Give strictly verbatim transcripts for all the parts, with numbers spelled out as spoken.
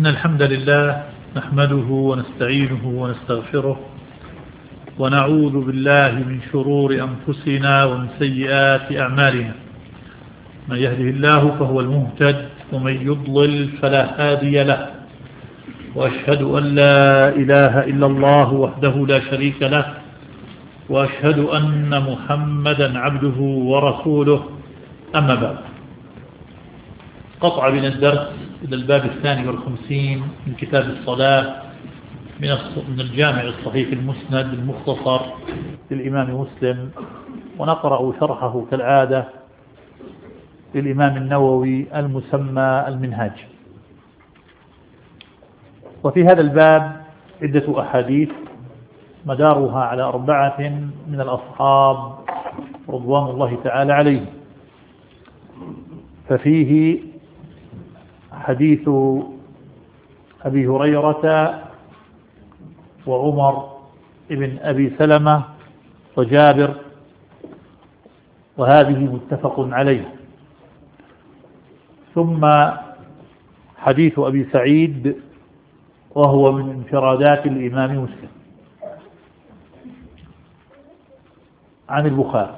إن الحمد لله نحمده ونستعينه ونستغفره ونعوذ بالله من شرور أنفسنا ومن سيئات أعمالنا. من يهده الله فهو المهتد ومن يضلل فلا هادي له، وأشهد أن لا إله إلا الله وحده لا شريك له، وأشهد أن محمدا عبده ورسوله. أما بعد، قطع بنا الدرس إلى الباب الثاني والخمسين من كتاب الصلاة من الجامع الصحيح المسند المختصر للإمام مسلم، ونقرأ شرحه كالعادة للإمام النووي المسمى المنهاج. وفي هذا الباب عدة أحاديث مدارها على أربعة من الأصحاب رضوان الله تعالى عليهم. ففيه حديث أبي هريرة وعمر ابن أبي سلمة وجابر، وهذه متفق عليه. ثم حديث أبي سعيد، وهو من انفرادات الإمام مسلم عن البخاري.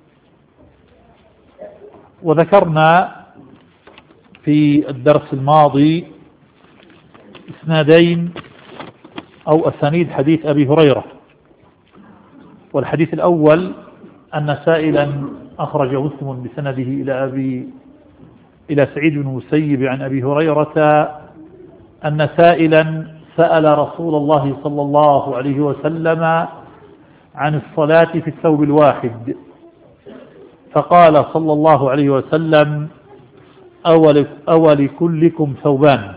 وذكرنا في الدرس الماضي اسنادين أو أسانيد حديث أبي هريرة. والحديث الأول أن سائلا أخرج مسلم بسنده إلى أبي إلى سعيد بن المسيب عن أبي هريرة أن سائلا سأل رسول الله صلى الله عليه وسلم عن الصلاة في الثوب الواحد، فقال صلى الله عليه وسلم: أول, أول كلكم ثوبان.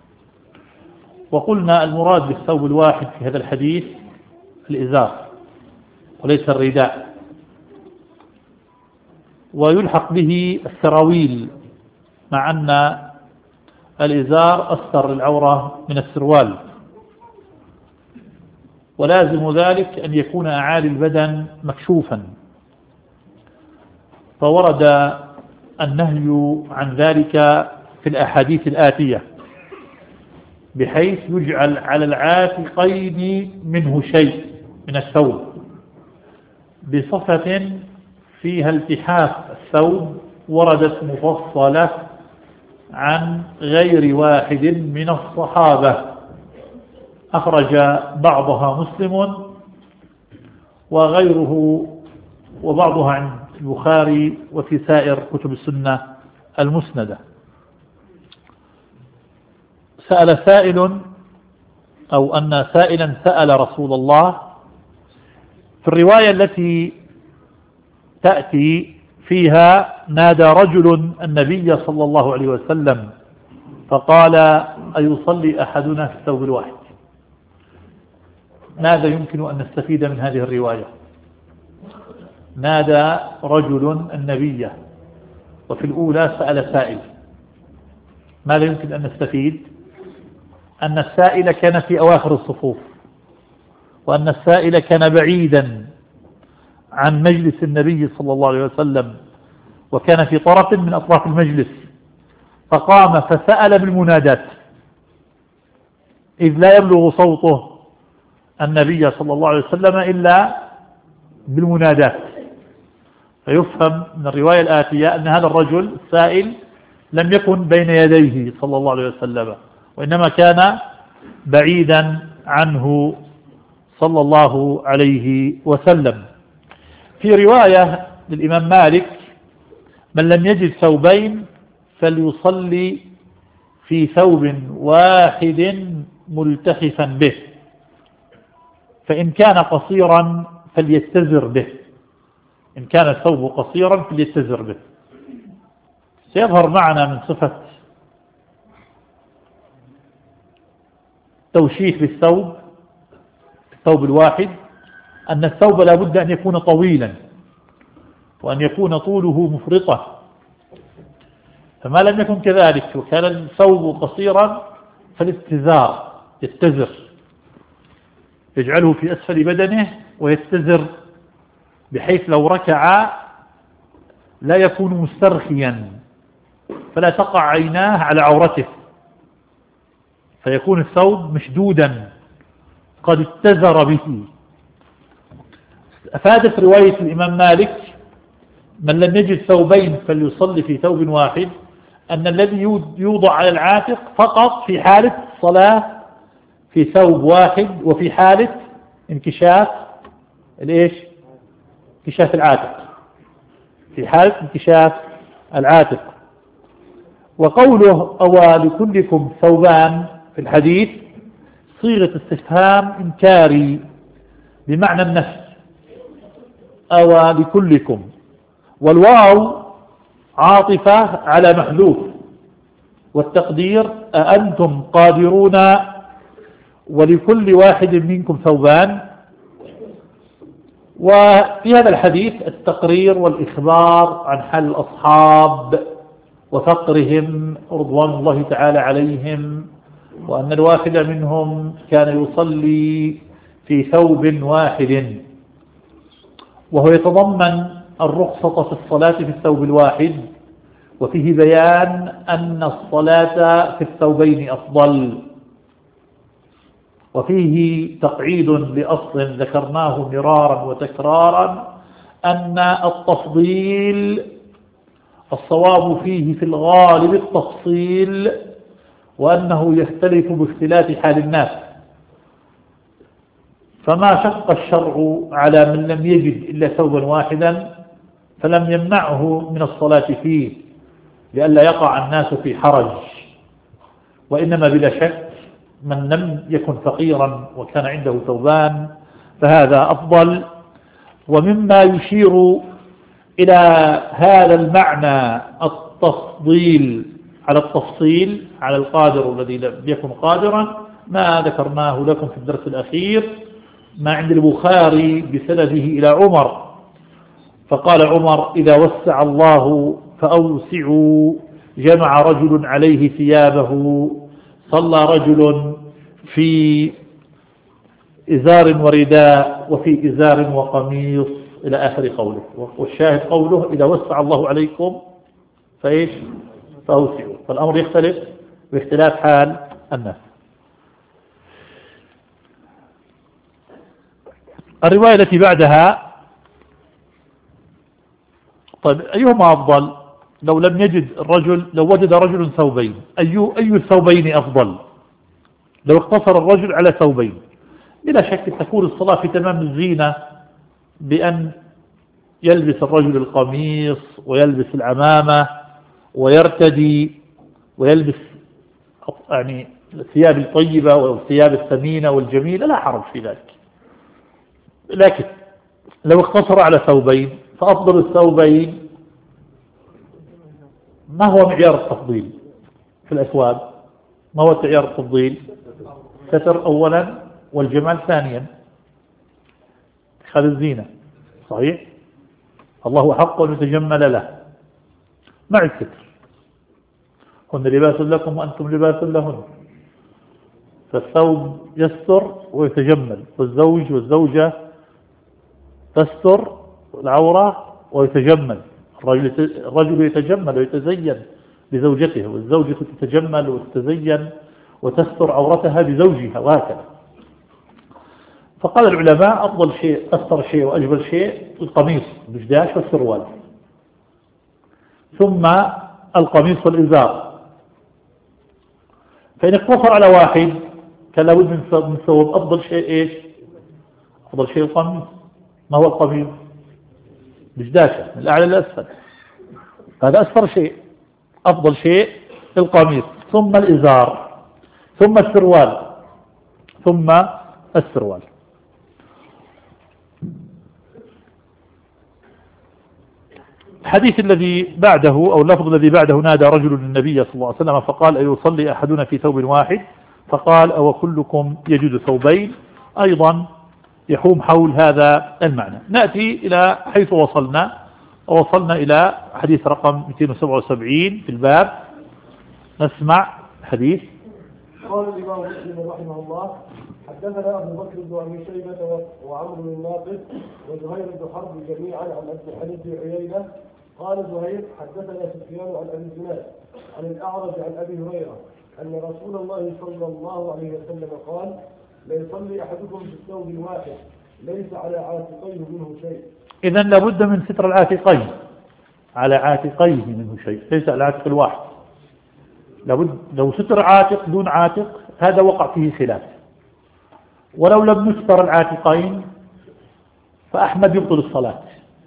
وقلنا المراد بالثوب الواحد في هذا الحديث الإزار وليس الرداء، ويلحق به السراويل، مع أن الإزار أستر العورة من السروال، ولازم ذلك أن يكون أعالي البدن مكشوفا. فورد النهي عن ذلك في الأحاديث الآتية، بحيث يجعل على العاتقين منه شيء من الثوب بصفة فيها التحاف الثوب، وردت مفصلة عن غير واحد من الصحابة، أخرج بعضها مسلم وغيره وبعضها عند البخاري وفي سائر كتب السنة المسندة. سأل سائل أو أن سائلا سأل رسول الله. في الرواية التي تأتي فيها نادى رجل النبي صلى الله عليه وسلم فقال: أيصلي أحدنا في الثوب الواحد؟ ماذا يمكن أن نستفيد من هذه الرواية؟ نادى رجل النبي، وفي الأولى سأل سائل. ماذا يمكن أن نستفيد؟ أن السائل كان في أواخر الصفوف، وأن السائل كان بعيدا عن مجلس النبي صلى الله عليه وسلم، وكان في طرف من أطراف المجلس، فقام فسأل بالمنادات، إذ لا يبلغ صوته النبي صلى الله عليه وسلم إلا بالمنادات. فيفهم من الرواية الآتية أن هذا الرجل السائل لم يكن بين يديه صلى الله عليه وسلم، وإنما كان بعيدا عنه صلى الله عليه وسلم. في رواية للإمام مالك: من لم يجد ثوبين فليصلي في ثوب واحد ملتحفا به، فإن كان قصيرا فليتزر به. إن كان الثوب قصيرا فليتزر به. سيظهر معنا من صفة توشيح بالثوب الثوب الواحد أن الثوب لا بد أن يكون طويلا، وأن يكون طوله مفرطا. فما لم يكن كذلك وكان الثوب قصيرا فالاتزار، يتزر، يجعله في أسفل بدنه ويتزر، بحيث لو ركع لا يكون مسترخيا، فلا تقع عيناه على عورته، فيكون الثوب مشدودا قد اتزر به. أفادت رواية الإمام مالك من لم يجد ثوبين فليصلي في ثوب واحد أن الذي يوضع على العاتق فقط في حالة الصلاة في ثوب واحد، وفي حالة انكشاف الإيش؟ انكشاف العاتق، في حالة انكشاف العاتق. وقوله أو لكلكم ثوبان في الحديث صيغة استفهام إنكاري بمعنى النفي، أو لكلكم، والواو عاطفة على محذوف، والتقدير أأنتم قادرون ولكل واحد منكم ثوبان. وفي هذا الحديث التقرير والإخبار عن حال الأصحاب وفقرهم رضوان الله تعالى عليهم، وأن الواحد منهم كان يصلي في ثوب واحد، وهو يتضمن الرخصة في الصلاة في الثوب الواحد، وفيه بيان أن الصلاة في الثوبين أفضل، وفيه تقعيد لأصل ذكرناه مرارا وتكرارا أن التفضيل الصواب فيه في الغالب التفصيل، وأنه يختلف باختلاف حال الناس، فما شق الشرع على من لم يجد إلا ثوبا واحدا فلم يمنعه من الصلاة فيه لئلا يقع الناس في حرج، وإنما بلا شك من لم يكن فقيرا وكان عنده ثوبان فهذا أفضل. ومما يشير إلى هذا المعنى التفضيل على التفصيل على القادر الذي لم يكن قادرا ما ذكرناه لكم في الدرس الأخير، ما عند البخاري بسنده إلى عمر، فقال عمر إذا وسع الله فأوسعوا، جمع رجل عليه ثيابه، صلى رجل في إزار ورداء وفي إزار وقميص إلى آخر قوله. والشاهد قوله إذا وسع الله عليكم فإيش؟ فأوسعوا، فالأمر يختلف باختلاف حال الناس. الرواية التي بعدها، طيب أيهما أفضل لو لم يجد الرجل، لو وجد رجل ثوبين، أي أي الثوبين أفضل؟ لو اقتصر الرجل على ثوبين بلا شك تكون الصلاة في تمام الزينة بأن يلبس الرجل القميص ويلبس العمامة ويرتدي ويلبس يعني الثياب الطيبة والثياب الثمينة والجميلة، لا حرج في ذلك. لكن لو اقتصر على ثوبين فأفضل الثوبين ما هو معيار التفضيل في الأثواب؟ ما هو معيار التفضيل؟ ستر أولا والجمال ثانيا، خذ الزينة صحيح، الله حق أن يتجمل له مع الستر، هن لباس لكم وأنتم لباس لهن، فالثوب يستر ويتجمل، والزوج والزوجة تستر العورة ويتجمل، الرجل يتجمل ويتزين بزوجته، والزوجة تتجمل وتتزين وتستر عورتها بزوجها، وهكذا. فقال العلماء أفضل شيء أستر شيء وأجمل شيء القميص بالداش والسروال، ثم القميص والإزار. فإن اقتصر على واحد كان لابد من ثوب، أفضل شيء إيش؟ أفضل شيء القميص. ما هو القميص؟ بالداشة من الأعلى للأسفل، هذا أسفر شيء، أفضل شيء القميص، ثم الإزار، ثم السروال، ثم السروال. الحديث الذي بعده أو اللفظ الذي بعده نادى رجل النبي صلى الله عليه وسلم فقال أيصلي أحدنا في ثوب واحد؟ فقال أو كلكم يجد ثوبين؟ أيضا يحوم حول هذا المعنى. نأتي إلى حيث وصلنا، ووصلنا إلى حديث رقم مئتين وسبعة وسبعين في الباب. نسمع حديث. قال الإمام مسلم رحمه الله حدثنا أبو بكر بن أبي شيبة وعمرو بن الناقد وزهير بن حرب جميعا عن أبي بن عيينة قال زهير حدثنا سفيان عن أبي زناد عن الأعرج عن أبي هريرة أن رسول الله صلى الله عليه وسلم قال: لا يصلي أحدكم في الثوب الواحد ليس على عاتقيه منه شيء. إذن لابد من ستر العاتقين، على عاتقيه منه شيء، ليس على عاتق الواحد. لابد لو ستر عاتق دون عاتق هذا وقع فيه خلاف، ولو لم نستر العاتقين فأحمد يبطل الصلاة.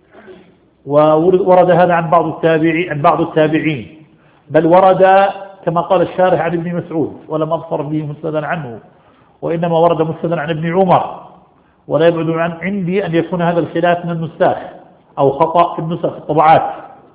وورد هذا عن بعض التابعين عن بعض التابعين بل ورد كما قال الشارح عن ابن مسعود ولم أبصر به مسندا عنه، وإنما ورد مسندا عن ابن عمر. ولا يبعد عن عندي أن يكون هذا الخلاف من النساخ أو خطأ في النسخ الطبعات.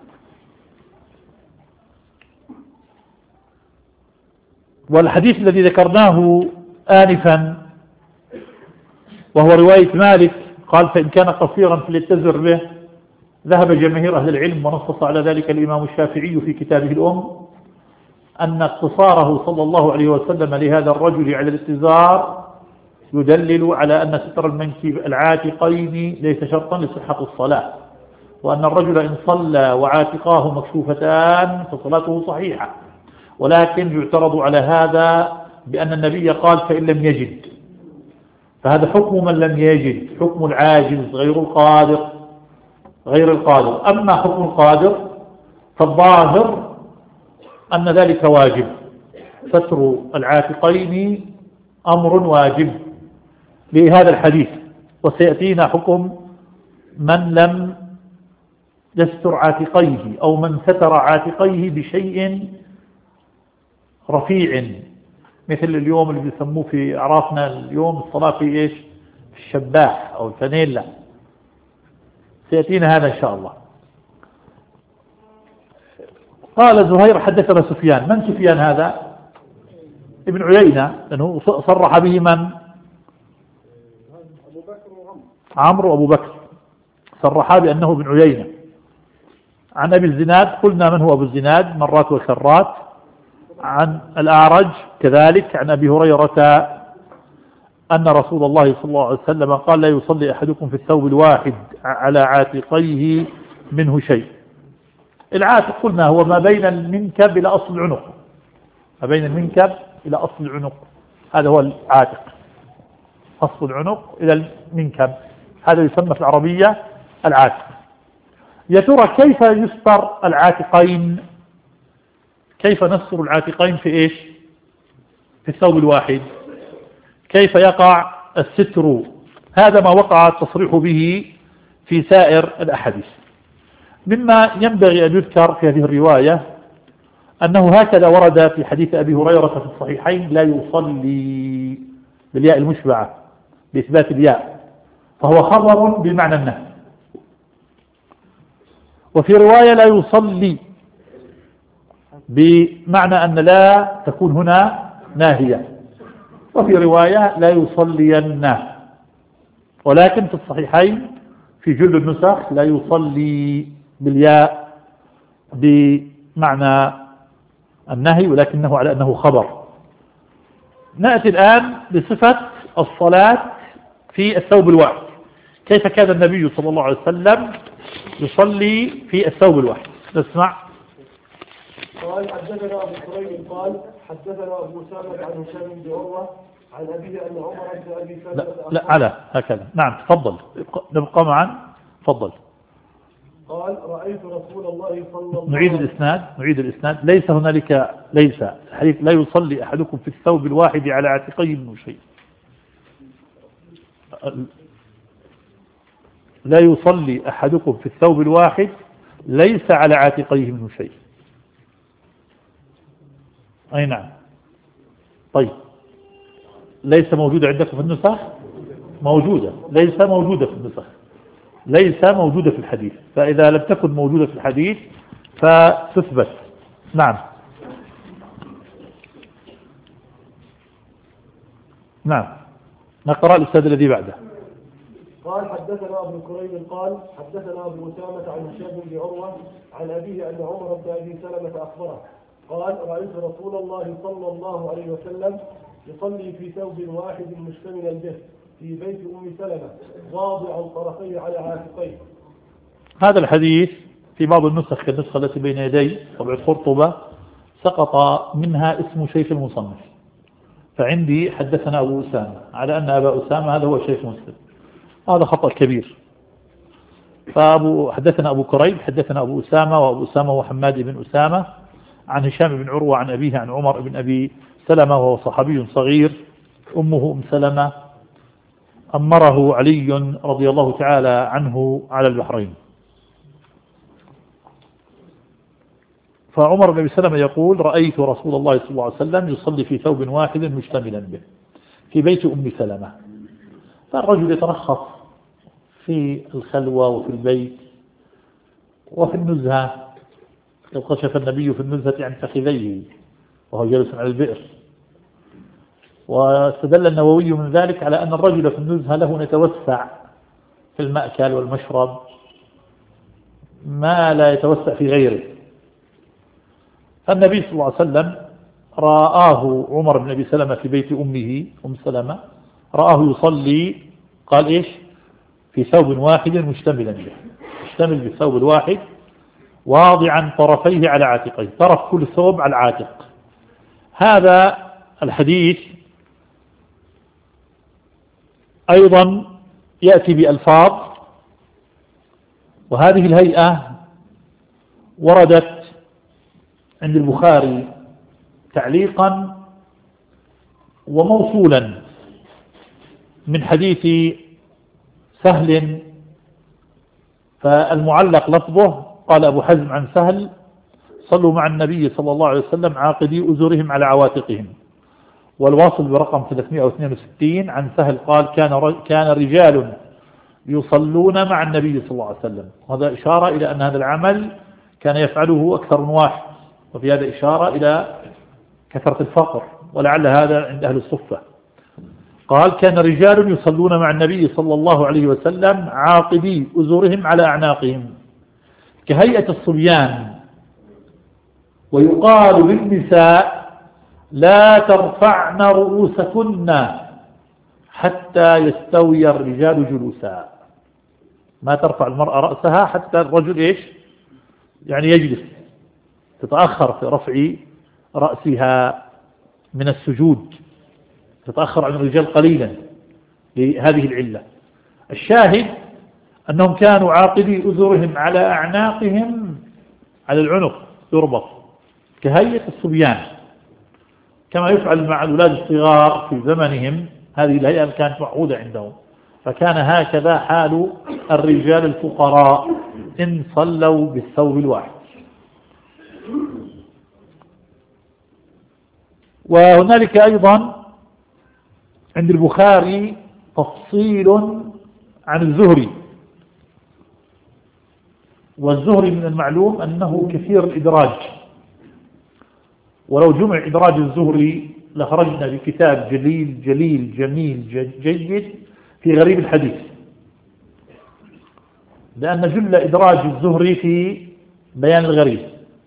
والحديث الذي ذكرناه آنفا وهو رواية مالك قال: فإن كان قصيرا فليتزر به، ذهب جماهير أهل العلم ونصص على ذلك الإمام الشافعي في كتابه الأم أن اقتصاره صلى الله عليه وسلم لهذا الرجل على الاتزار يدلل على أن ستر المنكب العاتقين ليس شرطا لصحة الصلاة، وأن الرجل إن صلى وعاتقاه مكشوفتان فصلاته صحيحة، ولكن يعترض على هذا بأن النبي قال: فإن لم يجد. فهذا حكم من لم يجد، حكم العاجز غير القادر غير القادر. أما حكم القادر فالظاهر أن ذلك واجب، ستر العاتقين أمر واجب لهذا الحديث. وسيأتينا حكم من لم يستر عاتقيه أو من ستر عاتقيه بشيء رفيع، مثل اليوم اللي بيسموه في أعرافنا اليوم الصلاة في إيش؟ في الشباح أو الفانيلا. سيأتينا هذا إن شاء الله. قال زهير: حدثنا سفيان. من سفيان هذا؟ ابن عيينة، لأنه صرح به من؟ عمرو أبو بكر، صرح بأنه ابن عيينة. عن أبي الزناد قلنا من هو أبو الزناد مرات وكرات. عن الأعرج كذلك عن أبي هريرة أن رسول الله صلى الله عليه وسلم قال: لا يصلي أحدكم في الثوب الواحد على عاتقيه منه شيء. العاتق قلنا هو ما بين المنكب إلى أصل العنق، ما بين المنكب إلى أصل العنق، هذا هو العاتق، أصل العنق إلى المنكب، هذا يسمى في العربية العاتق. يا ترى كيف يستر العاتقين؟ كيف نستر العاتقين في إيش؟ في الثوب الواحد. كيف يقع الستر؟ هذا ما وقع التصريح به في سائر الأحاديث. مما ينبغي أن يذكر في هذه الرواية أنه هكذا ورد في حديث أبي هريرة في الصحيحين: لا يصلي بالياء المشبعة بإثبات الياء، فهو خبر بمعنى النهي. وفي رواية لا يصلي بمعنى أن لا تكون هنا ناهية، وفي رواية لا يصلين، ولكن في الصحيحين في جل النسخ لا يصلي بالياء بمعنى النهي، ولكنه على أنه خبر. نأتي الآن لصفة الصلاة في الثوب الواحد. كيف كان النبي صلى الله عليه وسلم يصلي في الثوب الواحد؟ نسمع. قال: حدثنا أبو كريم قال: حدثنا أبو أسامة عن هشام بن عروة عن أبيه أن عمر بن أبي سلمة. لا, لا على هكذا. نعم تفضل، نبقى معا. تفضل. قال: رأيت رسول الله صلى الله عليه وسلم. نعيد الإسناد نعيد الإسناد ليس هنالك ليس حديث لا يصلي أحدكم في الثوب الواحد على عاتقيه منه شيء. لا يصلي أحدكم في الثوب الواحد ليس على عاتقيه منه شيء. أي نعم. طيب، ليس موجودة عندكم في النسخ؟ موجودة. ليس موجودة في النسخ، ليس موجودة في الحديث. فإذا لم تكن موجودة في الحديث فتثبت. نعم نعم نقرأ الأستاذ الذي بعده. قال: حدثنا أبو كريم قال: حدثنا أبو أسامة عن هشام بن عروة عن أبيه أن عمر بن أبي سلمة أخبره قال: رأيت رسول الله صلى الله عليه وسلم يصلي في ثوب واحد مشتملا به في بيت أم سلمة واضعا طرفيه على عاتقيه. هذا الحديث في بعض النسخ كالنسخة التي بين يدي طبعة قرطبة سقط منها اسم شيخ المصنف، فعندي حدثنا أبو أسامة على أن أبا أسامة هذا هو شيخ مسلم، هذا خطأ كبير. فأبو حدثنا أبو كريب حدثنا أبو أسامة، وأبو أسامة هو حماد بن أسامة عن هشام بن عروة عن أبيه عن عمر بن أبي سلمة وهو صحابي صغير، أمه أم سلمة أمره علي رضي الله تعالى عنه على البحرين. فعمر بن أبي سلمة يقول: رأيت رسول الله صلى الله عليه وسلم يصلي في ثوب واحد مشتملا به في بيت أم سلمة. فالرجل يترخص في الخلوة وفي البيت وفي النزهة، لو كشف النبي في النزهة عن فخذيه وهو جالس على البئر. واستدل النووي من ذلك على أن الرجل في النزهة له يتوسع في المأكل والمشرب ما لا يتوسع في غيره. فالنبي صلى الله عليه وسلم رآه عمر بن أبي سلمة في بيت أمه أم سلمة، رآه يصلي، قال إيش؟ في ثوب واحد مشتملا به، مشتمل بالثوب الواحد واضعا طرفيه على عاتقيه، طرف كل ثوب على العاتق. هذا الحديث أيضا يأتي بألفاظ، وهذه الهيئة وردت عند البخاري تعليقا وموصولا من حديث سهل، فالمعلق لفظه قال أبو حزم عن سهل: صلوا مع النبي صلى الله عليه وسلم عاقدي أزرهم على عواتقهم. والواصل برقم ثلاثمائة واثنين وستين عن سهل قال: كان كان رجال يصلون مع النبي صلى الله عليه وسلم. هذا إشارة إلى أن هذا العمل كان يفعله أكثر من واحد، وفي هذا إشارة إلى كثرة الفقر، ولعل هذا عند أهل الصفة. قال: كان رجال يصلون مع النبي صلى الله عليه وسلم عاقبي أزرهم على أعناقهم كهيئة الصبيان. ويقال للنساء: لا ترفعن رؤوسكن حتى يستوي الرجال جلوسا. ما ترفع المرأة رأسها حتى الرجل إيش؟ يعني يجلس، تتأخر في رفع رأسها من السجود، تتأخر عن الرجال قليلا لهذه العلة. الشاهد أنهم كانوا عاقدي أزرهم على أعناقهم، على العنق يربط كهيئة الصبيان، كما يفعل مع الأولاد الصغار في زمنهم. هذه الهيئة كانت معهودة عندهم، فكان هكذا حال الرجال الفقراء إن صلوا بالثوب الواحد. وهنالك أيضا عند البخاري تفصيل عن الزهري. والزهري من المعلوم أنه كثير الإدراج، ولو جمع إدراج الزهري لخرجنا بكتاب جليل جليل جميل جيد في غريب الحديث، لأن جل إدراج الزهري في بيان الغريب.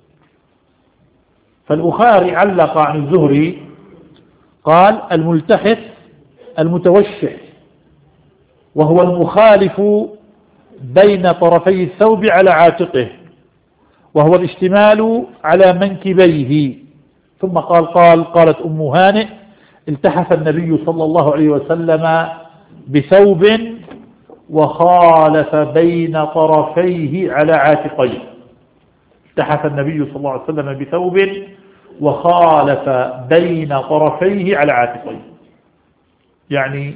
فالبخاري علق عن الزهري قال: الملتحف المتوشح، وهو المخالف بين طرفي الثوب على عاتقه، وهو الاشتمال على منكبيه. ثم قال قال قالت أم هانئ: التحف النبي صلى الله عليه وسلم بثوب وخالف بين طرفيه على عاتقيه. التحف النبي صلى الله عليه وسلم بثوب وخالف بين طرفيه على عاتقيه، يعني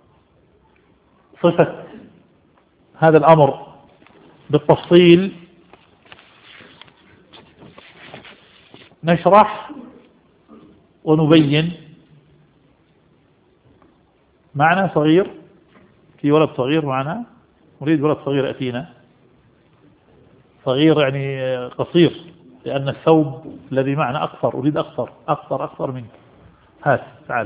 صفة هذا الأمر بالتفصيل نشرح ونبين. معنا صغير، في ولد صغير معنا، نريد ولد صغير أتينا، صغير يعني قصير، لأن الثوب الذي معنا أقصر، أريد أقصر أقصر أقصر منك. هات تعال.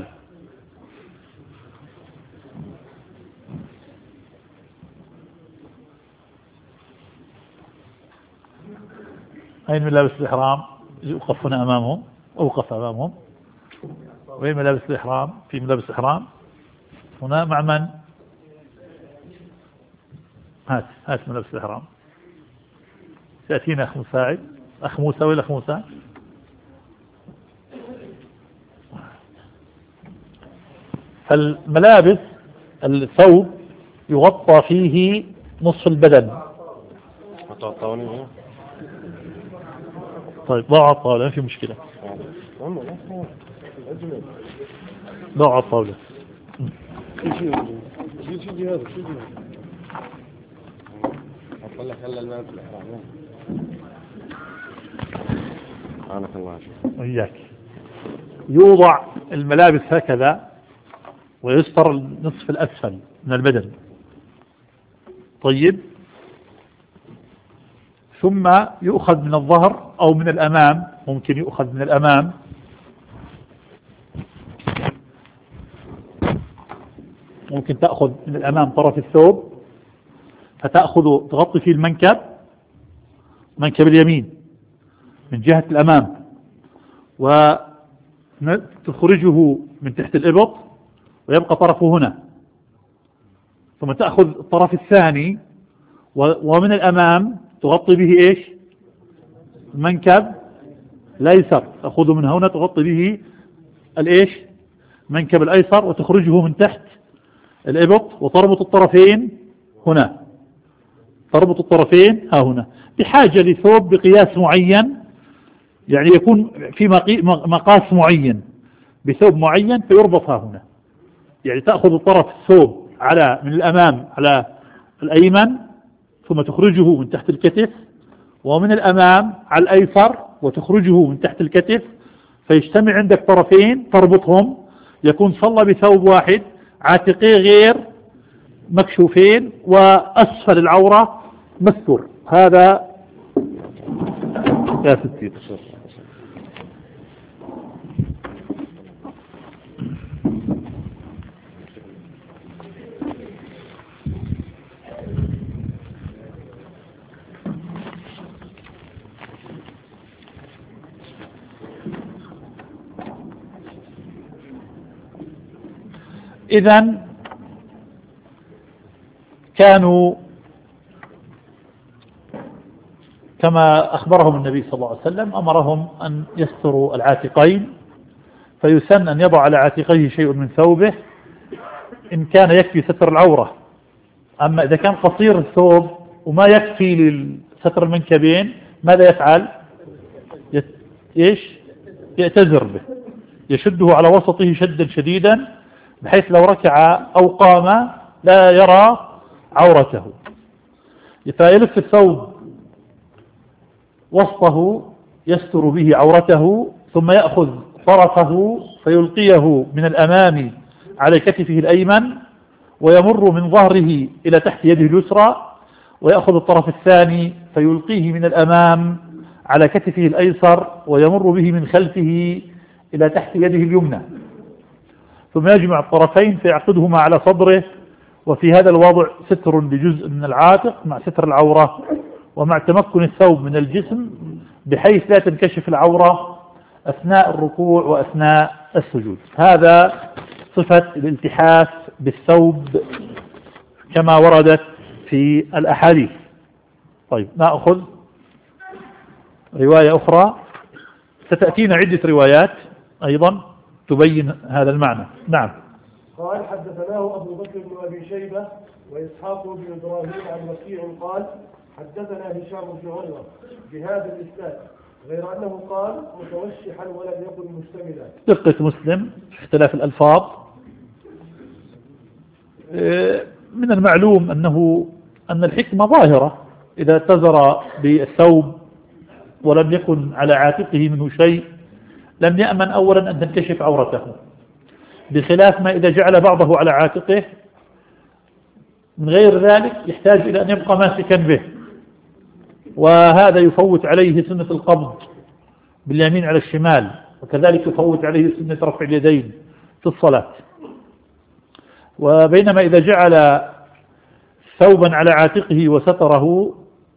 أين ملابس الإحرام؟ يوقف هنا أمامهم، أوقف أمامهم. وين ملابس الإحرام؟ في ملابس الإحرام هنا مع من؟ هات هات ملابس الإحرام. سيأتينا أخ مساعد، أخ موسى. وين أخ موسى؟ فالملابس الثوب يغطى فيه نصف البدن. طيب ضع الطاولة، ما في مشكلة، ضع الطاولة. وإياك. يوضع الملابس هكذا ويستر النصف الأسفل من البدن. طيب، ثم يؤخذ من الظهر أو من الأمام، ممكن يؤخذ من الأمام، ممكن تأخذ من الأمام طرف الثوب فتأخذ تغطي فيه المنكب، منكب اليمين من جهة الأمام، وتخرجه من تحت الإبط ويبقى طرفه هنا، ثم تأخذ الطرف الثاني ومن الأمام تغطي به إيش؟ المنكب الأيسر، تأخذه من هنا تغطي به الإيش؟ منكب الأيسر، وتخرجه من تحت الإبط وتربط الطرفين هنا، تربط الطرفين ها هنا، بحاجة لثوب بقياس معين، يعني يكون في مقاس معين بثوب معين فيربط ها هنا. يعني تأخذ الطرف الثوب على من الأمام على الأيمن، ثم تخرجه من تحت الكتف، ومن الأمام على الأيسر وتخرجه من تحت الكتف، فيجتمع عندك طرفين تربطهم، يكون صلى بثوب واحد، عاتقيه غير مكشوفين وأسفل العورة مستور. هذا يا ستي. إذن كانوا كما أخبرهم النبي صلى الله عليه وسلم، أمرهم أن يستروا العاتقين، فيسن أن يضع على عاتقيه شيء من ثوبه إن كان يكفي ستر العورة. أما إذا كان قصير الثوب وما يكفي لستر المنكبين، ماذا يفعل؟ يت... إيش؟ يأتزر به، يشده على وسطه شدا شديدا بحيث لو ركع أو قام لا يرى عورته، فيلف الثوب وسطه يستر به عورته، ثم يأخذ طرفه فيلقيه من الأمام على كتفه الأيمن، ويمر من ظهره إلى تحت يده اليسرى، ويأخذ الطرف الثاني فيلقيه من الأمام على كتفه الأيسر، ويمر به من خلفه إلى تحت يده اليمنى، ثم يجمع الطرفين فيعقدهما على صدره. وفي هذا الوضع ستر لجزء من العاتق مع ستر العورة ومع تمكن الثوب من الجسم، بحيث لا تنكشف العورة أثناء الركوع وأثناء السجود. هذا صفة الالتحاف بالثوب كما وردت في الأحاديث. طيب، نأخذ رواية أخرى، ستأتينا عدة روايات أيضا تبين هذا المعنى. نعم. قال حدثناه أبو بكر بن أبي شيبة وإسحاق بن إبراهيم عن وكيع قال حدثنا هشام بن عروة بهذا الإسناد، غير أنه قال متوشحا ولم يكن مشتملا. دقة مسلم في اختلاف الألفاظ. من المعلوم أنه أن الحكمة ظاهرة، إذا اتزر بالثوب ولم يكن على عاتقه منه شيء لم يأمن أولا أن تنكشف عورته، بخلاف ما إذا جعل بعضه على عاتقه من غير ذلك يحتاج إلى أن يبقى ماسكا به، وهذا يفوت عليه سنة القبض باليمين على الشمال، وكذلك يفوت عليه سنة رفع اليدين في الصلاة. وبينما إذا جعل ثوبا على عاتقه وستره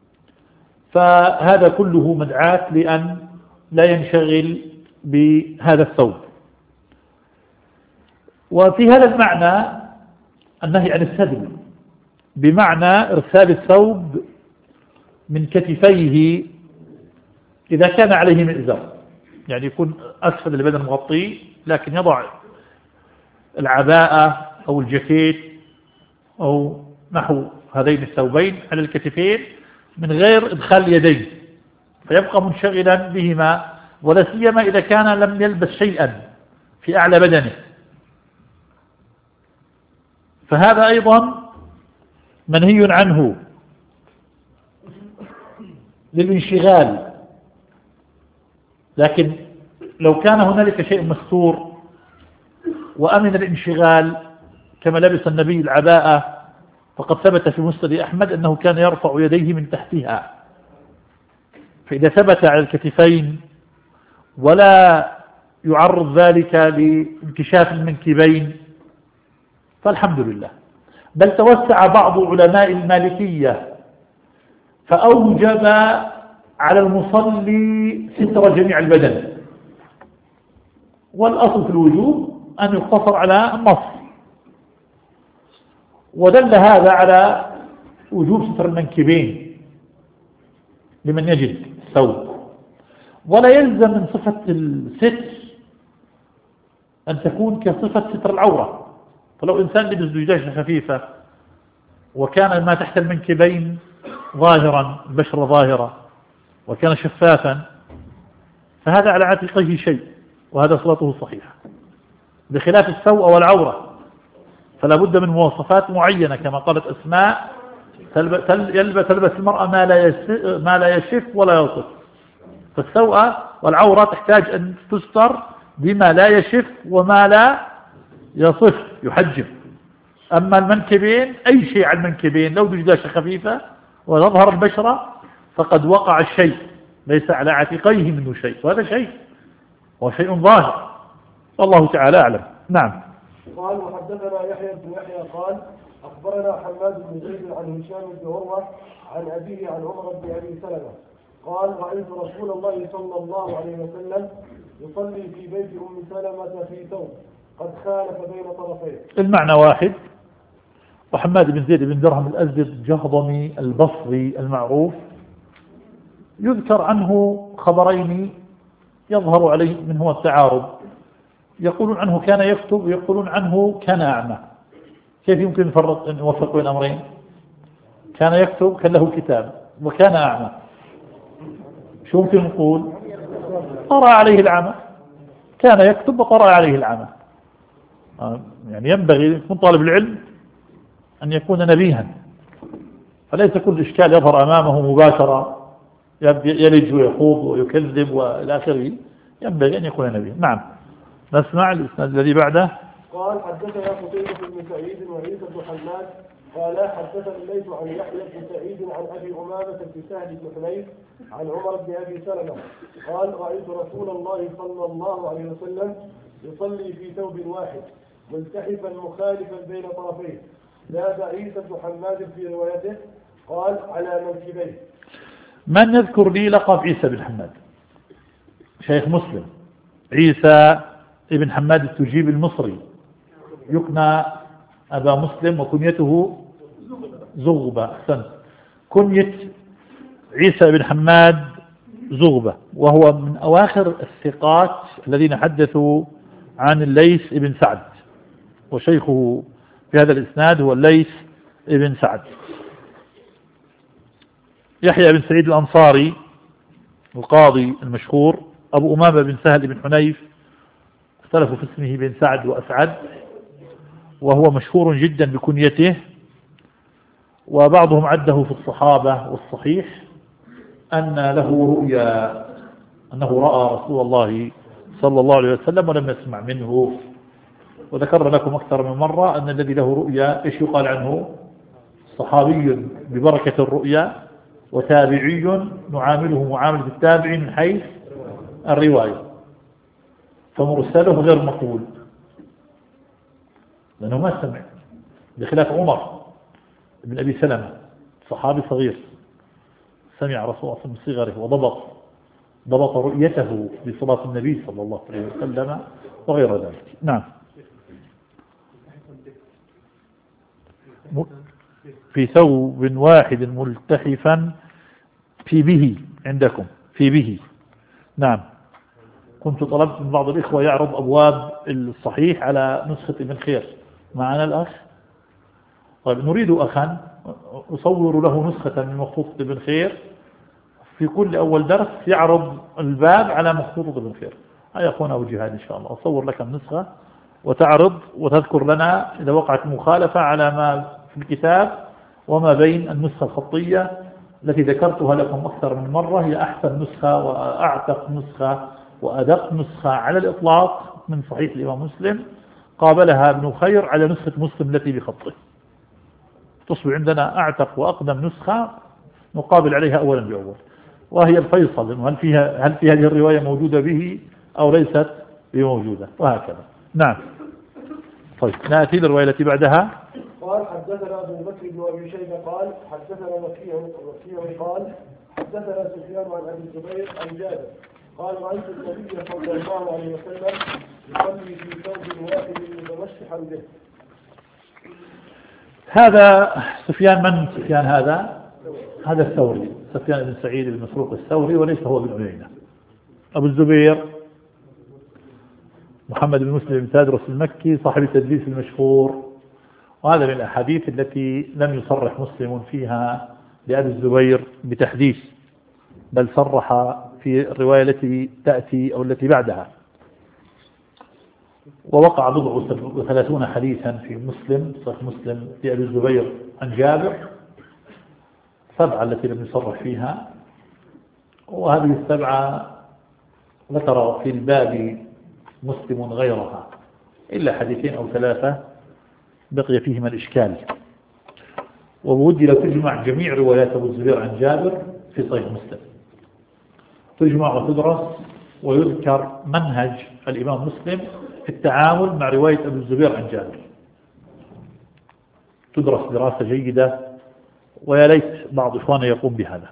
فهذا كله مدعاة لأن لا ينشغل بهذا الثوب. وفي هذا المعنى النهي عن السدل، بمعنى إرسال الثوب من كتفيه إذا كان عليه مئزر، يعني يكون أسفل البدن مغطي، لكن يضع العباءة أو الجاكيت أو نحو هذين الثوبين على الكتفين من غير إدخال اليدين، فيبقى منشغلا بهما، ولا سيما إذا كان لم يلبس شيئا في أعلى بدنه، فهذا أيضا منهي عنه للانشغال. لكن لو كان هنالك شيء مستور وأمن الانشغال كما لبس النبي العباءة، فقد ثبت في مسند أحمد أنه كان يرفع يديه من تحتها، فإذا ثبت على الكتفين ولا يعرض ذلك لانكشاف المنكبين فالحمد لله. بل توسع بعض علماء المالكية فأوجب على المصلي ستر جميع البدن، والأصل في الوجوب أن يقتصر على النص، ودل هذا على وجوب ستر المنكبين لمن يجد الثوب، ولا يلزم من صفة الستر أن تكون كصفة ستر العورة. فلو إنسان لبس زجاجة خفيفة وكان ما تحت المنكبين ظاهرا، البشرة ظاهرة، وكان شفافا، فهذا على عاتقه شيء وهذا صلاته صحيحة، بخلاف السوء والعورة فلا بد من مواصفات معينة، كما قالت أسماء تلبس, تلبس المرأة ما لا, ما لا يشف ولا يصف، فالسوء والعورة تحتاج أن تستر بما لا يشف وما لا يصف يحجم. أما المنكبين أي شيء على المنكبين لو دجاجة خفيفة وتظهر البشرة فقد وقع الشيء، ليس على عاتقيه منه شيء، وهذا شيء هو شيء ظاهر، والله تعالى أعلم. نعم. قال وحدثنا يحيى بن يحيى قال أخبرنا حماد بن زيد عن هشام بن عروة عن أبيه عن عمر بن أبي سلمة قال رأيت رسول الله صلى الله عليه وسلم يصلي في بيت أم سلمة في ثوب قد خالف بين طرفيه. المعنى واحد. وحماد بن زيد بن درهم الأزدي الجهضمي البصري المعروف يذكر عنه خبرين يظهر عليه من هو التعارض، يقولون عنه كان يكتب ويقولون عنه كان أعمى. كيف يمكن نفرق نوفق بين أمرين؟ كان يكتب كان له كتاب، وكان أعمى شو ممكن نقول؟ طرأ عليه العمى، كان يكتب وطرأ عليه العمى. يعني ينبغي يكون طالب العلم أن يكون نبيها، فليس كل إشكال يظهر أمامه مباشرة يلج ويخوض ويكذب وإلى آخره، ينبغي أن يكون نبيا. نعم. نسمع الإسناد الذي بعده. قال حدثنا قتيبة بن سعيد وعيسى بن حماد قال حدثنا الليث عن يحيى بن سعيد عن أبي أمامة بن سهل بن حنيف عن عمر بن أبي سلمة قال رأيت رسول الله صلى الله عليه وسلم يصلي في ثوب واحد ملتحفا مخالفا بين طرفيه. زاد عيسى بن حماد في روايته قال على منكبيه. من يذكر لي لقب عيسى بن حماد؟ شيخ مسلم عيسى ابن حماد التجيب المصري، يكنى أبا مسلم وكنيته زغبة. أحسنت. كنية عيسى بن حماد زغبة، وهو من أواخر الثقات الذين حدثوا عن الليث بن سعد، وشيخه في هذا الإسناد هو الليث بن سعد. يحيى بن سعيد الأنصاري القاضي المشهور، أبو أمامة بن سهل بن حنيف، اختلفوا في اسمه بن سعد وأسعد، وهو مشهور جدا بكنيته، وبعضهم عده في الصحابة، والصحيح أن له رؤيا، أنه رأى رسول الله صلى الله عليه وسلم ولم يسمع منه. وذكر لكم أكثر من مرة أن الذي له رؤيا إيش يقال عنه؟ صحابي ببركة الرؤيا، وتابعي نعامله معاملة التابع من حيث الرواية، فمرسله غير مقبول لأنه ما سمع، بخلاف عمر بن أبي سلمة صحابي صغير سمع رسول الله من صغره وضبط ضبط رؤيته بصلاة النبي صلى الله عليه وسلم وغير ذلك. نعم. في ثوب واحد ملتحفا في به عندكم في به. نعم. كنت طلبت من بعض الإخوة يعرض أبواب الصحيح على نسخة ابن خير. معنا الأخ؟ طيب نريد أخا أصور له نسخة من مخطوطة ابن خير، في كل أول درس يعرض الباب على مخطوطة ابن خير. هيا أخونا أبو جهاد إن شاء الله أصور لك النسخة وتعرض وتذكر لنا إذا وقعت مخالفة على ما في الكتاب وما بين النسخة الخطية التي ذكرتها لكم أكثر من مرة، هي أحسن نسخة وأعتق نسخة وأدق نسخة على الإطلاق من صحيح الإمام مسلم، قابلها ابن خير على نسخة مسلم التي بخطه. تصبح عندنا أعتق وأقدم نسخة نقابل عليها أولا بأول، وهي الفيصل هل فيها هل في هذه الرواية موجودة به أو ليست بموجودة، وهكذا. نعم. طيب نأتي للرواية التي بعدها. قال حدثنا أبو بكر بن أبي شيبة قال حدثنا وكيع وكيع قال حدثنا سفيان عن أبي الزبير عن جابر قال رأيت النبي صلى الله عليه وسلم يصلي في ثوب واحد متمشحا به. هذا سفيان من سفيان هذا؟ هذا الثوري، سفيان بن سعيد بن مسروق الثوري، وليس هو بن عيينة. أبو الزبير محمد بن مسلم بن تادرس المكي صاحب التدليس المشهور، وهذا من الأحاديث التي لم يصرح مسلم فيها لأبي الزبير بتحديث، بل صرح في الرواية التي تأتي أو التي بعدها. ووقع بضع وثلاثون حديثا في مسلم صحيح مسلم في أبي الزبير عن جابر، سبعة التي لم يصرح فيها، وهذه السبعة ذكر في الباب مسلم غيرها إلا حديثين أو ثلاثة بقي فيهما الإشكال. وودي لو تجمع جميع روايات أبو الزبير عن جابر في صحيح مسلم، تجمع وتدرس ويذكر منهج الإمام مسلم في التعامل مع رواية أبو الزبير عن جابر، تدرس دراسة جيدة، ويا ليت بعض إخواننا يقوم بهذا.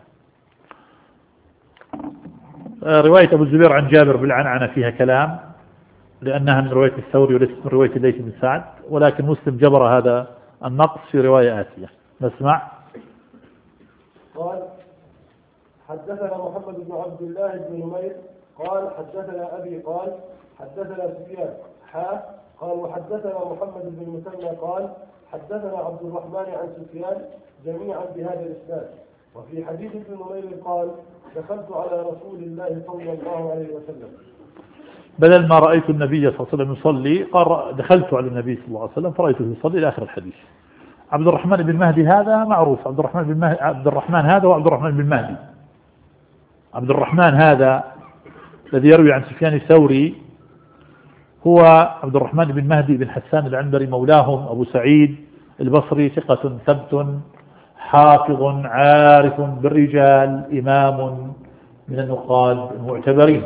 رواية أبو الزبير عن جابر بالعنعنة فيها كلام، لأنها من رواية الثوري وليست من رواية الليث بن سعد، ولكن مسلم جبر هذا النقص في رواية آتية. نسمع. قال حدثنا محمد بن عبد الله بن نمير قال حدثنا أبي قال حدثنا سفيان حا قال وحدثنا محمد بن المثنى قال حدثنا عبد الرحمن عن سفيان جميعا بهذا الإسناد. وفي حديث ابن نمير قال دخلت على رسول الله صلى الله عليه وسلم، بدل ما رأيت النبي صلى الله عليه وسلم يصلي قال دخلت على النبي صلى الله عليه وسلم فرأيته يصلي إلى آخر الحديث. عبد الرحمن بن مهدي هذا معروف، عبد الرحمن بن مهدي عبد الرحمن هذا وعبد الرحمن بن مهدي. عبد الرحمن هذا الذي يروي عن سفيان الثوري هو عبد الرحمن بن مهدي بن حسان العنبري مولاهم أبو سعيد البصري، ثقة ثبت حافظ عارف بالرجال، إمام من النقاد المعتبرين.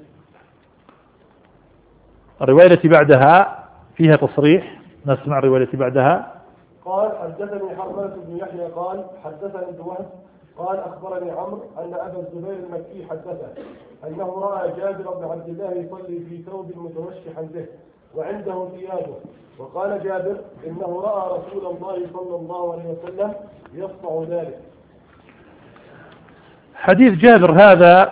الرواية التي بعدها فيها تصريح، نسمع الرواية التي بعدها. قال حدثني حرملة بن يحيى قال حدثني ابن وهب قال أخبرني عمرو أن أبا الزبير المكي حدثه أنه رأى جابر بن عبد الله يصلي في ثوب متوشحا به وعنده ثيابه، وقال جابر إنه رأى رسول الله صلى الله عليه وسلم يصنع ذلك. حديث جابر هذا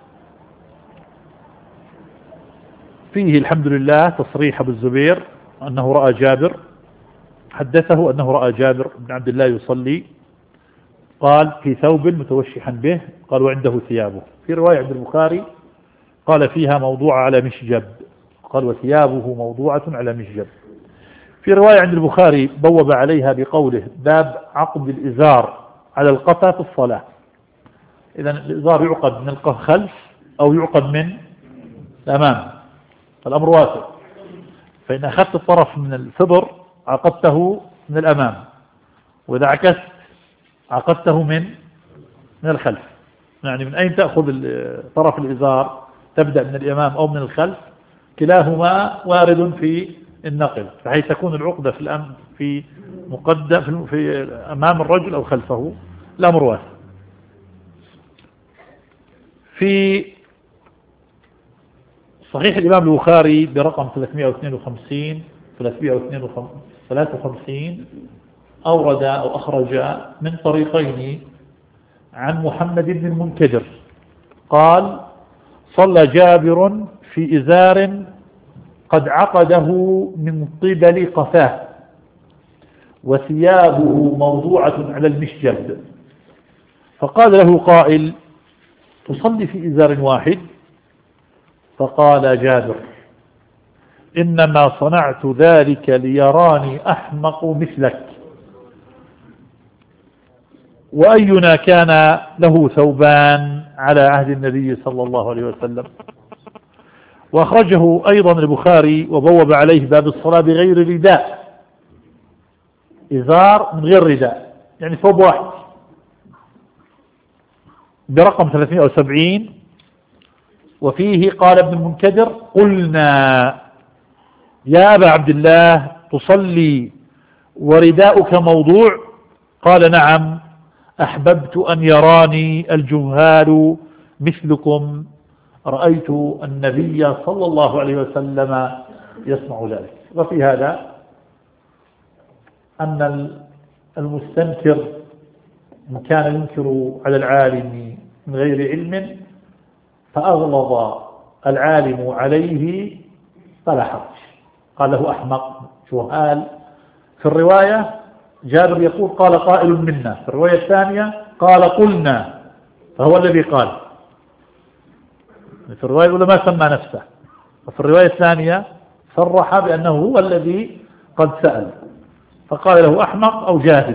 فيه الحمد لله تصريح أبو الزبير أنه رأى جابر، حدثه أنه رأى جابر بن عبد الله يصلي، قال في ثوب متوشحا به، قال وعنده ثيابه. في رواية عند البخاري قال فيها موضوعة على مشجب، قال وثيابه موضوعة على مشجب. في رواية عند البخاري بوب عليها بقوله باب عقد الإزار على القفا في الصلاة. إذن الإزار يعقد من الخلف أو يعقد من الأمام، الأمر واسع، فإن أخذت الطرف من الصدر عقدته من الأمام، وإذا عكست عقدته من من الخلف. يعني من أين تأخذ طرف الإزار، تبدأ من الأمام أو من الخلف، كلاهما وارد في النقل، بحيث تكون العقدة في الأم في مقدم في أمام الرجل أو خلفه، الأمر واسع. في صحيح الإمام البخاري برقم ثلاثمائة واثنين وخمسين ثلاثة وخمسين أورد أو أخرج من طريقين عن محمد بن المنكدر قال صلى جابر في إزار قد عقده من قبل قفاه وثيابه موضوعة على المشجب، فقال له قائل: تصلي في إزار واحد؟ فقال جابر: إنما صنعت ذلك ليراني أحمق مثلك، وأينا كان له ثوبان على عهد النبي صلى الله عليه وسلم. وأخرجه أيضا البخاري وبوب عليه باب الصلاة بغير رداء، إزار من غير رداء يعني ثوب واحد، برقم ثلاثمائة وسبعين. وفيه قال ابن المنكدر: قلنا يا أبا عبد الله تصلي ورداؤك موضوع؟ قال: نعم، أحببت أن يراني الجهال مثلكم، رأيت النبي صلى الله عليه وسلم يصنع ذلك. وفي هذا أن المستنكر إن كان ينكر على العالم من غير علم فأغلظ العالم عليه فلا حرج، قال له أحمق جهال. في الرواية جابر يقول: قال قائل منا، في الرواية الثانية قال قلنا، فهو الذي قال. في الرواية الأولى ما سمى نفسه، وفي الرواية الثانية صرح بأنه هو الذي قد سأل، فقال له أحمق أو جاهل.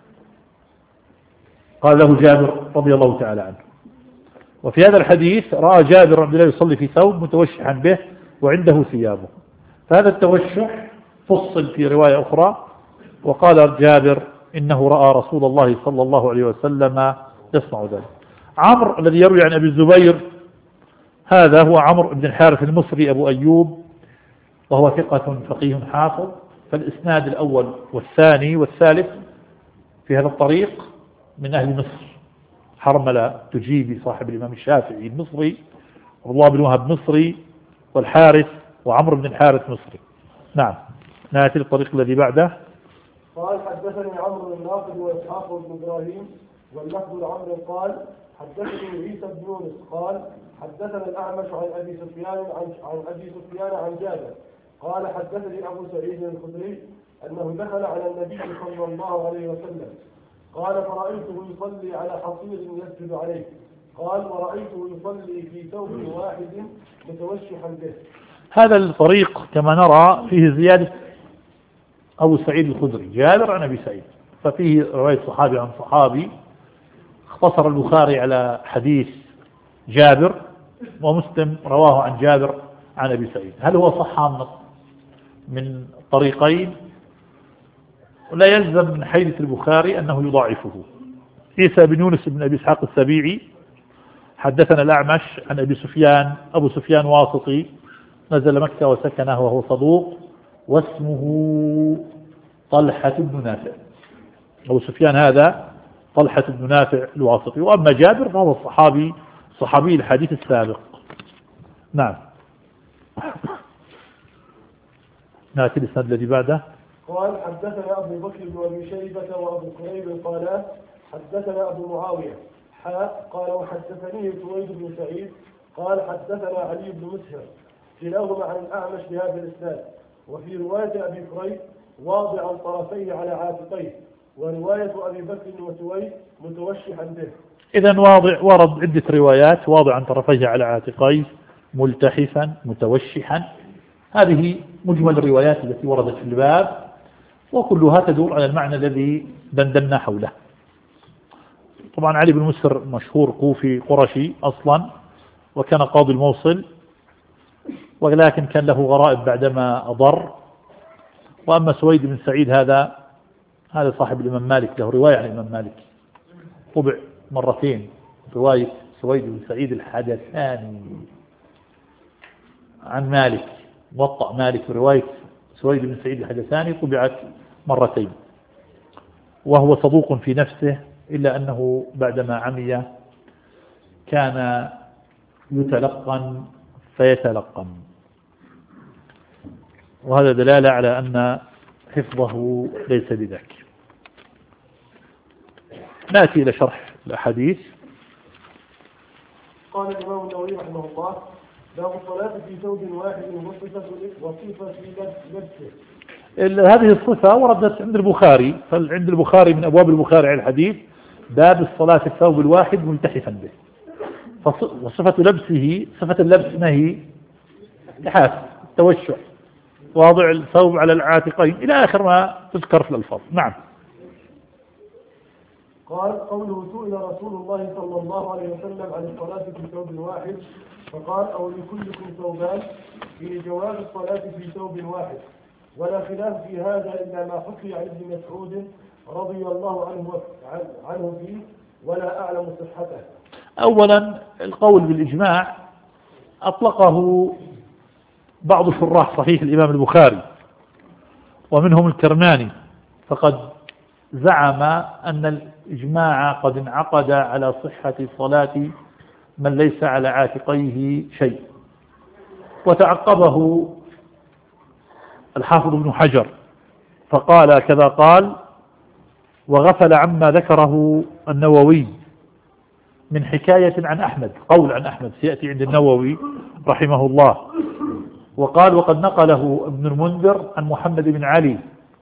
قال له جابر رضي الله تعالى عنه. وفي هذا الحديث رأى جابر رضي الله يصلي في ثوب متوشحا به وعنده ثيابه، فهذا التوشح فصل في رواية أخرى، وقال جابر: إنه رأى رسول الله صلى الله عليه وسلم يصنع ذلك. عمرو الذي يروي عن أبي الزبير هذا هو عمرو بن الحارث المصري أبو أيوب، وهو ثقة فقيه حافظ. فالإسناد الأول والثاني والثالث في هذا الطريق من أهل مصر: حرملة تجيبي صاحب الإمام الشافعي المصري، والله بن وهب مصري، والحارث وعمرو بن الحارث مصري. نعم، نأتي للطريق الذي بعده. قال: حدثني عمرو بن ناقد وإسحاق بن إبراهيم واللفظ لعمرو قال: حدثني عيسى بن يونس قال: حدثنا الأعمش عن أبي سفيان عن, عن أبي سفيان عن جابر قال: حدثني أبو سعيد الخدري أنه دخل على النبي صلى الله عليه وسلم قال: فرأيته يصلي على حصير يسجد عليه. قال: ورأيته يصلي في ثوب واحد متوشحا به. هذا الطريق كما نرى فيه زيادة أبو سعيد الخدري، جابر عن أبي سعيد، ففيه رواية صحابي عن صحابي. اختصر البخاري على حديث جابر، ومسلم رواه عن جابر عن أبي سعيد. هل هو صح من طريقين؟ ولا يلزم من حديث البخاري أنه يضاعفه. عيسى بن يونس بن أبي إسحاق السبيعي حدثنا الأعمش عن أبي سفيان، أبو سفيان واسطي نزل مكة وسكنه وهو صدوق، واسمه طلحة بن نافع. أبو سفيان هذا طلحة بن نافع الواسطي. وأما جابر فهو الصحابي صحابي الحديث السابق. نعم، نأتي الإسناد الذي بعده. قال: حدثنا أبو بكر بن أبي شيبة وأبو كريب قالا: حدثنا أبو معاوية حاء قال: وحدثني سويد بن سعيد قال: حدثنا علي بن مسهر كلاهما عن الأعمش بهذا الإسناد. وفي رواية أبي كريب واضعا طرفيه على عاتقيه، ورواية أبي بكر وسويد متوشحا به. إذن واضع ورد عدة روايات: واضعا طرفيه على عاتقيه، ملتحفا، متوشحا. هذه مجمل الروايات التي وردت في الباب، وكلها تدور على المعنى الذي دندنا حوله. طبعا علي بن مسهر مشهور كوفي قرشي أصلا، وكان قاضي الموصل، ولكن كان له غرائب بعدما أضر. وأما سويد بن سعيد هذا هذا صاحب الإمام مالك، له رواية عن الإمام مالك، طبع مرتين رواية سويد بن سعيد الحدثاني عن مالك، موطأ مالك رواية سويد بن سعيد الحدثاني طبعت مرتين. وهو صدوق في نفسه، إلا أنه بعدما عمي كان يتلقن فيتلقن، وهذا دلالة على أن حفظه ليس بذاك. نأتي إلى شرح الأحاديث. قال الإمام النووي رحمه الله: باب الصلاة في ثوب واحد وصفة وصفة لبسه. هذه الصفة وردت عند البخاري، فعند البخاري من أبواب البخاري على الحديث باب الصلاة في الثوب الواحد ملتحفا به. وصفة لبسه، صفة اللبس ما هي؟ لحاف، التوشع، واضع الثوب على العاتقين إلى آخر ما تذكر في الألفاظ. نعم. قال قوله سئل رسول الله صلى الله عليه وسلم عن الصلاة في ثوب واحد فقال أو لكلكم ثوبان، في جواز الصلاة في ثوب واحد، ولا خلاف في هذا إلا ما حكي عن ابن مسعود رضي الله عنه عنه فيه، ولا أعلم صحته. أولا القول بالإجماع أطلقه بعض شراح صحيح الإمام البخاري ومنهم الكرماني، فقد زعم أن الإجماع قد انعقد على صحة صلاة من ليس على عاتقيه شيء. وتعقبه الحافظ ابن حجر فقال كذا قال، وغفل عما ذكره النووي من حكاية عن أحمد، قول عن أحمد سيأتي عند النووي رحمه الله. وقال وقد نقله ابن المنذر عن محمد بن علي،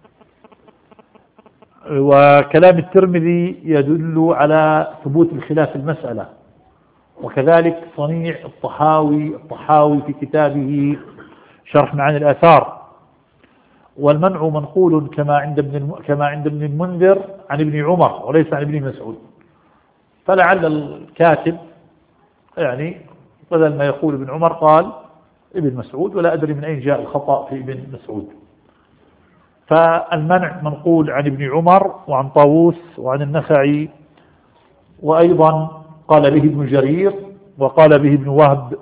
وكلام الترمذي يدل على ثبوت الخلاف المسألة، وكذلك صنيع الطحاوي الطحاوي في كتابه شرح معاني الآثار. والمنع منقول كما عند ابن كما عند ابن المنذر عن ابن عمر وليس عن ابن مسعود، فلعل الكاتب يعني بدل ما يقول ابن عمر قال ابن مسعود، ولا أدري من أين جاء الخطأ في ابن مسعود. فالمنع منقول عن ابن عمر وعن طاووس وعن النخعي، وأيضا قال به ابن جرير وقال به ابن وهب،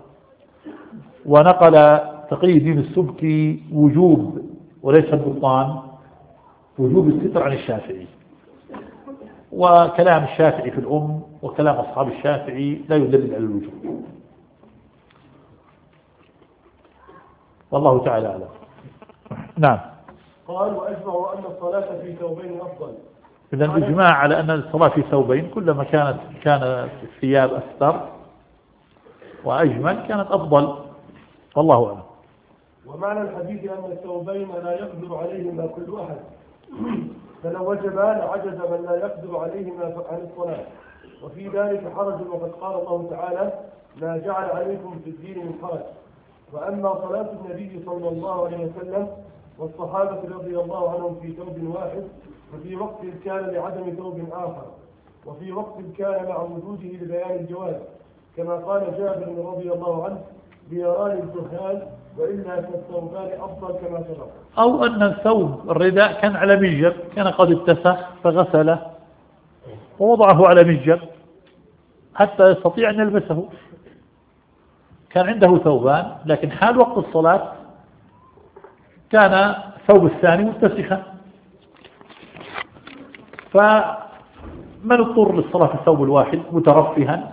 ونقل تقي الدين السبكي وجوب وليس البطلان، وجوب الستر عن الشافعي. وكلام الشافعي في الأم وكلام أصحاب الشافعي لا يدلل على الوجوب، والله تعالى أعلم. نعم. قال وأجمع أن الصلاة في ثوبين أفضل. إذا الإجماع على أن الصلاة في ثوبين كلما كانت كان الثياب أستر وأجمل كانت أفضل، والله أعلم. ومعنى الحديث أن الثوبين لا يقدر عليهما كل أحد، فلو وجبا لعجز من لا يقدر عليهما عن الصلاة، وفي ذلك حرج، وقد قال الله تعالى ما جعل عليكم في الدين من حرج. وأما صلاة النبي صلى الله عليه وسلم والصحابة رضي الله عنهم في ثوب واحد، ففي وقت كان لعدم ثوب آخر، وفي وقت كان مع وجوده لبيان الجواز، كما قال جابر رضي الله عنه بيران الجهال وإلا فالثوبان أفضل كما سبق. أو أن الثوب الرداء كان على مجر، كان قد اتسخ فغسله ووضعه على مجر حتى يستطيع أن يلبسه. كان عنده ثوبان، لكن حال وقت الصلاة كان الثوب الثاني متسخا، فمن اضطر للصلاة في الثوب الواحد مترفها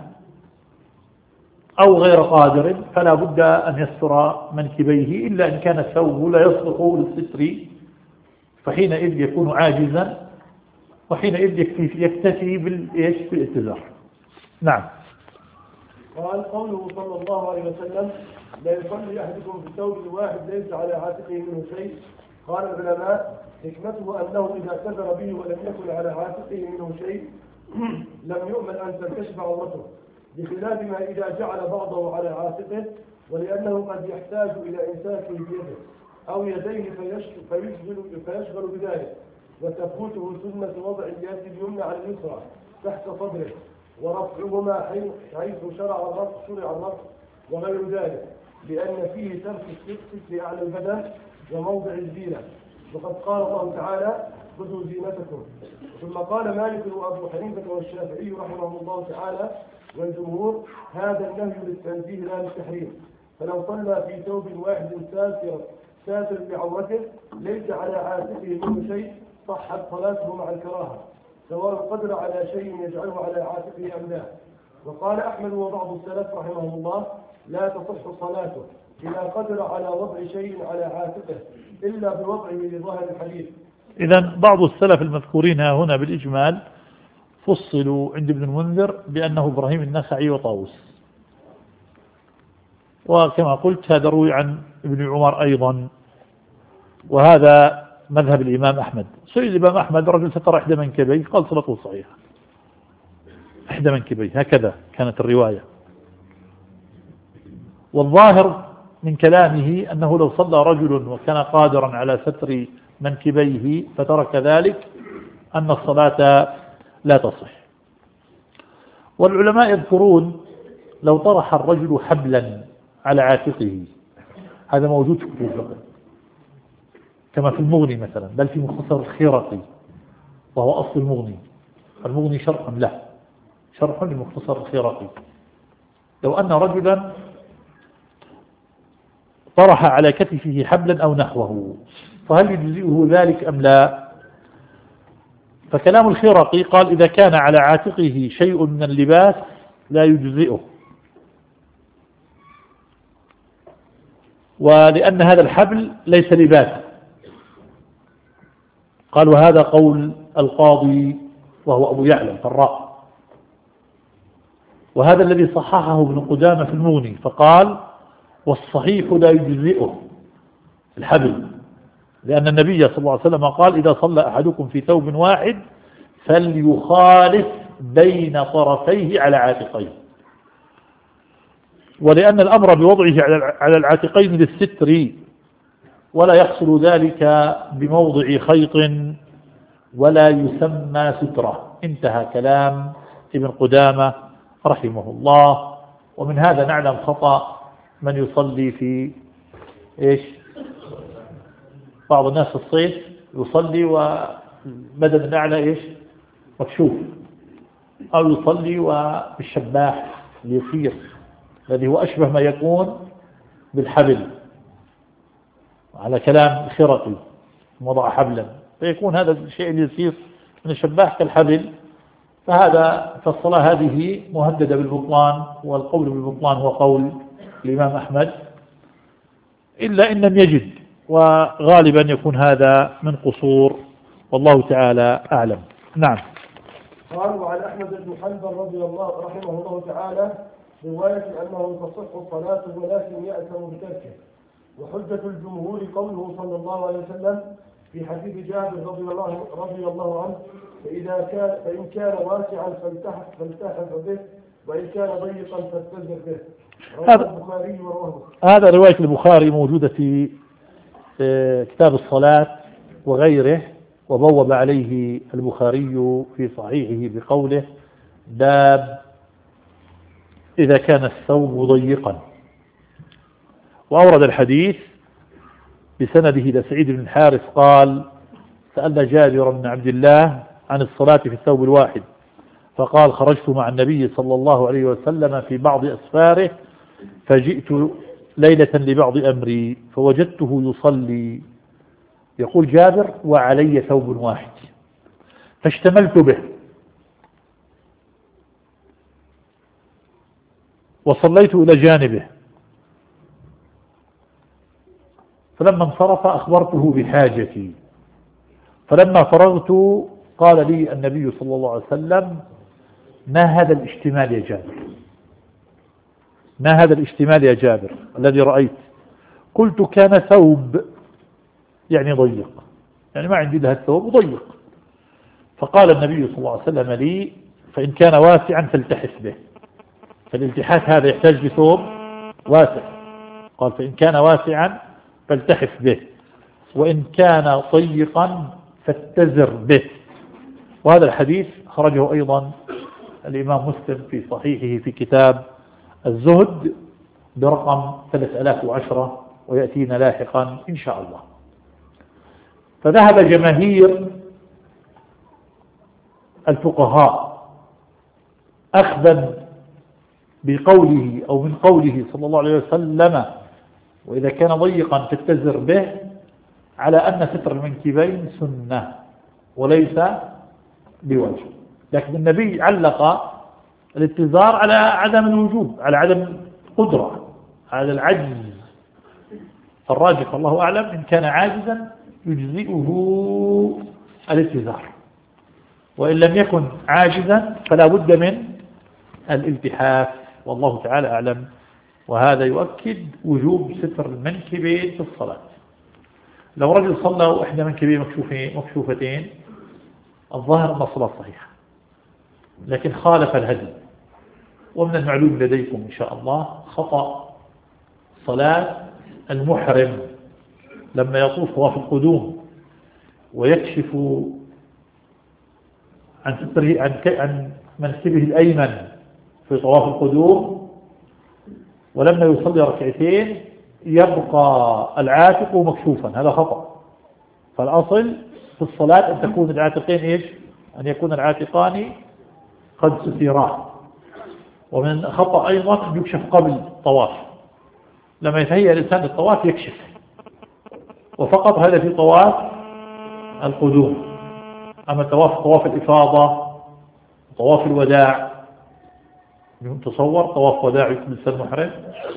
أو غير قادر فلا بد أن يستر منكبيه، إلا إن كان الثوب لا يصلح للستر، فحينئذ يكون عاجزا، وحينئذ يكتفي بالاتزار. نعم. قال قوله صلى الله عليه وسلم لا يصلي أحدكم في الثوب الواحد ليس على عاتقه منه شيء. قال العلماء حكمته أنه إذا اعتذر به ولم يكن على عاتقه منه شيء لم يؤمن أن تنكشف عورته، بخلاف ما إذا جعل بعضه على عاتقه، ولأنه قد يحتاج إلى إمساكه بيده أو يديه فيشغل, فيشغل بذلك، وتفوته سنة وضع اليد اليمنى على اليسرى تحت صدره ورفعهما حيث شرع الرفع شرع الرفع وغير ذلك، لأن فيه ترك الستر لأعلى البدن وموضع الزينة، وقد قال الله تعالى خذوا زينتكم. ثم قال مالك وأبو حنيفة والشافعي رحمه الله تعالى والجمهور هذا النهي للتنزيه لا للتحريم، فلو صلى في ثوب واحد ساتر ساتر بعورته ليس على عاتقه منه شيء صحت صلاته مع الكراهة، سواء قدر على شيء يجعله على عاتقه أم لا. وقال أحمد وبعض السلف رحمه الله لا تصح صلاته إذا قدر على وضع شيء على عاتقه إلا بوضعه لظاهر الحديث. إذا بعض السلف المذكورين هنا بالإجمال فصلوا عند ابن المنذر بأنه إبراهيم النخعي وطاووس، وكما قلت هذا روي عن ابن عمر أيضا، وهذا مذهب الإمام أحمد. سئل الإمام أحمد رجل ستر إحدى منكبيه قال صلاته صحيحة، إحدى منكبيه، هكذا كانت الرواية. والظاهر من كلامه أنه لو صلى رجل وكان قادرا على ستر منكبيه فترك ذلك أن الصلاة لا تصح. والعلماء يذكرون لو طرح الرجل حبلا على عاتقه، هذا موجود في كتب الفقه كما في المغني مثلا، بل في مختصر الخرقي وهو أصل المغني، المغني شرح له، شرح لمختصر الخرقي. لو أن رجلا طرح على كتفه حبلا أو نحوه فهل يجزئه ذلك أم لا؟ فكلام الخرقي قال إذا كان على عاتقه شيء من اللباس لا يجزئه، ولأن هذا الحبل ليس لباسا. قال وهذا قول القاضي وهو أبو يعلى الفراء، وهذا الذي صححه ابن قدامة في المغني، فقال والصحيح لا يجزئه الحبل، لأن النبي صلى الله عليه وسلم قال إذا صلى أحدكم في ثوب واحد فليخالف بين طرفيه على عاتقيه. ولأن الأمر بوضعه على العاتقين للستر، ولا يحصل ذلك بموضع خيط ولا يسمى سترة. انتهى كلام ابن قدامة رحمه الله. ومن هذا نعلم خطأ من يصلي في إيش؟ بعض الناس في الصيف يصلي وبدن الأعلى إيش؟ مكشوف، أو يصلي وبالشباح اليسير الذي هو أشبه ما يكون بالحبل، على كلام الخرقي وضع حبلا، فيكون هذا الشيء اليسير من الشباح كالحبل، فهذا فالصلاة هذه مهددة بالبطلان، والقول بالبطلان هو قول الإمام أحمد إلا إن لم يجد، وغالبا يكون هذا من قصور، والله تعالى أعلم. نعم. قال وعن أحمد بن حنبل رضي الله رحمه الله تعالى رواية أنه تصح الصلاة ولكن يأثم بتركه، وحجة الجمهور قوله صلى الله عليه وسلم في حديث جابر رضي الله رضي الله عنه فإذا كان فإن كان واسعا فالتحف فالتحف به، وإن كان ضيقا فاستنزف به. هذا البخاري ورواه. هذا رواية البخاري موجودة في كتاب الصلاة وغيره، وبوب عليه البخاري في صحيحه بقوله باب إذا كان الثوب ضيقا، وأورد الحديث بسنده إلى سعيد بن الحارث قال سألنا جابر بن عبد الله عن الصلاة في الثوب الواحد، فقال خرجت مع النبي صلى الله عليه وسلم في بعض أسفاره فجئت ليلة لبعض أمري فوجدته يصلي، يقول جابر وعلي ثوب واحد فاشتملت به وصليت إلى جانبه، فلما انصرف أخبرته بحاجتي، فلما فرغت قال لي النبي صلى الله عليه وسلم ما هذا الاشتمال يا جابر، ما هذا الاشتمال يا جابر الذي رأيت؟ قلت كان ثوب يعني ضيق، يعني ما عندي لها الثوب ضيق. فقال النبي صلى الله عليه وسلم لي فإن كان واسعا فالتحف به، فالالتحاف هذا يحتاج لثوب واسع، قال فإن كان واسعا فالتحف به، وإن كان ضيقا فاتزر به. وهذا الحديث خرجه أيضا الإمام مسلم في صحيحه في كتاب الزهد برقم ثلاثة آلاف وعشرة، ويأتينا لاحقا إن شاء الله. فذهب جماهير الفقهاء أخذا بقوله أو من قوله صلى الله عليه وسلم وإذا كان ضيقا فاتزر به، على أن ستر المنكبين سنة وليس بوجه، لكن النبي علق الاتزار على عدم الوجوب، على عدم القدرة، على العجز. فالراجح الله أعلم إن كان عاجزا يجزئه الاتزار، وإن لم يكن عاجزا فلا بد من الالتحاف، والله تعالى أعلم وهذا يؤكد وجوب ستر المنكبين في الصلاة. لو رجل صلى وإحدى منكبين مكشوفتين الظاهر أن الصلاة صحيحة، لكن خالف الهدي. ومن المعلوم لديكم إن شاء الله خطأ صلاة المحرم لما يطوف طواف القدوم ويكشف عن ستره عن عن منكبه الأيمن في طواف القدوم، ولما يصلي ركعتين يبقى العاتق مكشوفا، هذا خطأ. فالأصل في الصلاة أن تكون العاتقين إيش؟ أن يكون العاتقان قد سترا. ومن خطأ أيضا أن يكشف قبل الطواف، لما يتهيأ الإنسان للطواف يكشف، وفقط هذا في طواف القدوم. أما طواف طواف الإفاضة طواف الوداع، تصور طواف وداع يكون الإنسان محرم،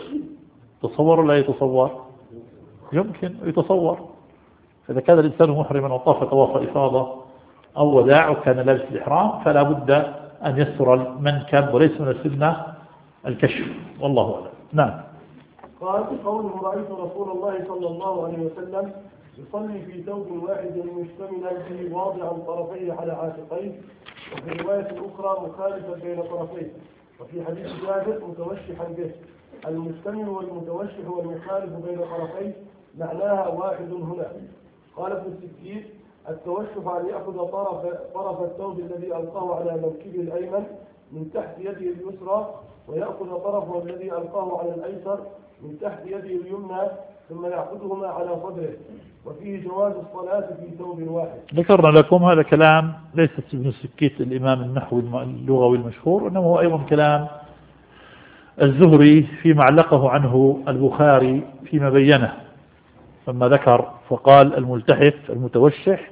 تصور ولا يتصور؟ يمكن يتصور. إذا كان الإنسان محرما وطاف طواف إفاضة أو وداع وكان لابس الإحرام فلا بد أن يستر المنكب، وليس من السنة الكشف، والله أعلم. نعم. قال قوله رأيت رسول الله صلى الله عليه وسلم يصلي في ثوب واحد مشتملا به واضعا طرفيه على عاتقيه، وفي رواية أخرى مخالفا بين طرفيه، وفي حديث جابر متوشحا به. المشتمل والمتوشح والمخالف بين طرفيه معناها واحد هنا. قال ابن السكين التوشح أن يأخذ طرف, طرف الثوب الذي ألقاه على منكبه الأيمن من تحت يده اليسرى، ويأخذ طرفه الذي ألقاه على الأيسر من تحت يده اليمنى، ثم يأخذهما على صدره، وفيه جواز الصلاة في ثوب واحد. ذكرنا لكم هذا كلام ليس ابن السكيت الإمام النحوي اللغوي المشهور، إنما هو أيضا كلام الزهري فيما علقه عنه البخاري فيما بينه، ثم ذكر فقال الملتحف المتوشح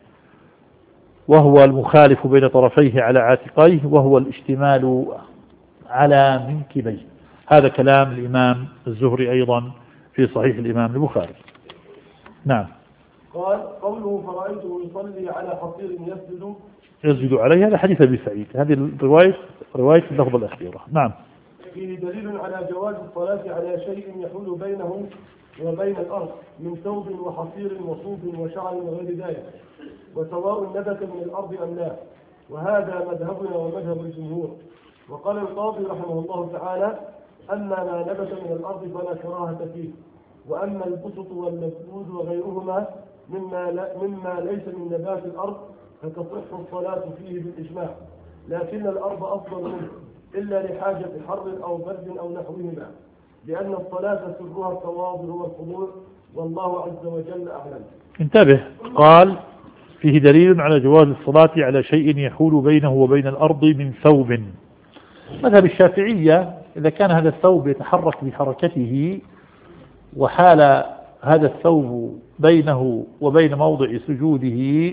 وهو المخالف بين طرفيه على عاتقيه، وهو الاشتمال على منكبيه. هذا كلام الإمام الزهري أيضا في صحيح الإمام البخاري. نعم. قال قوله فرأيته يصلي على حصير يسجد يسجد عليه، هذا حديث أبي سعيد، هذه الرواية رواية اللفظة الأخيرة. نعم. فيه دليل على جواز الصلاة على شيء يحول بينه وبين الأرض من ثوب وحصير وصوف وشعر وغير ذلك، وسواء نبت من الأرض أم لا، وهذا مذهبنا ومذهب الجمهور. وقال القاضي رحمه الله تعالى أما ما نبت من الأرض فلا كراهة فيه، وأما البسط والمسدود وغيرهما مما, لا مما ليس من نبات الأرض فتصح الصلاة فيه بالإجماع، لكن الأرض أفضل منه إلا لحاجة حر أو برد أو نحوهما، لأن الصلاة سرها التواضع والخضوع، والله عز وجل أعلم. انتبه، قال فيه دليل على جواز الصلاة على شيء يحول بينه وبين الأرض من ثوب. مذهب الشافعية إذا كان هذا الثوب يتحرك بحركته وحال هذا الثوب بينه وبين موضع سجوده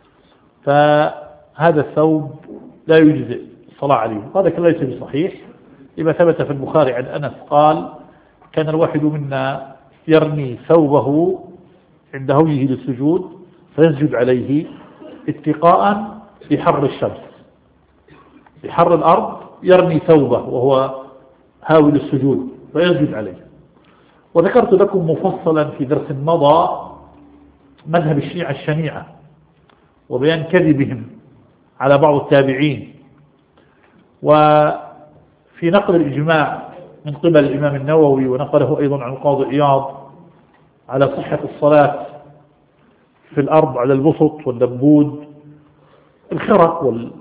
فهذا الثوب لا يجزئ الصلاة عليه. هذا كان ليس بصحيح، لما ثبت في البخاري عن أنس قال كان الواحد منا يرمي ثوبه عند هويه للسجود فيسجد عليه اتقاء بحر الشمس، بحر الأرض يرمي ثوبه وهو هاوي للسجود فيسجد عليه. وذكرت لكم مفصلا في درس مضى مذهب الشيعة الشنيعة وبيان كذبهم على بعض التابعين، وفي نقل الإجماع من قبل الإمام النووي ونقله أيضا عن القاضي عياض على صحة الصلاة في الأرض على البسط والدبود الخرق وال...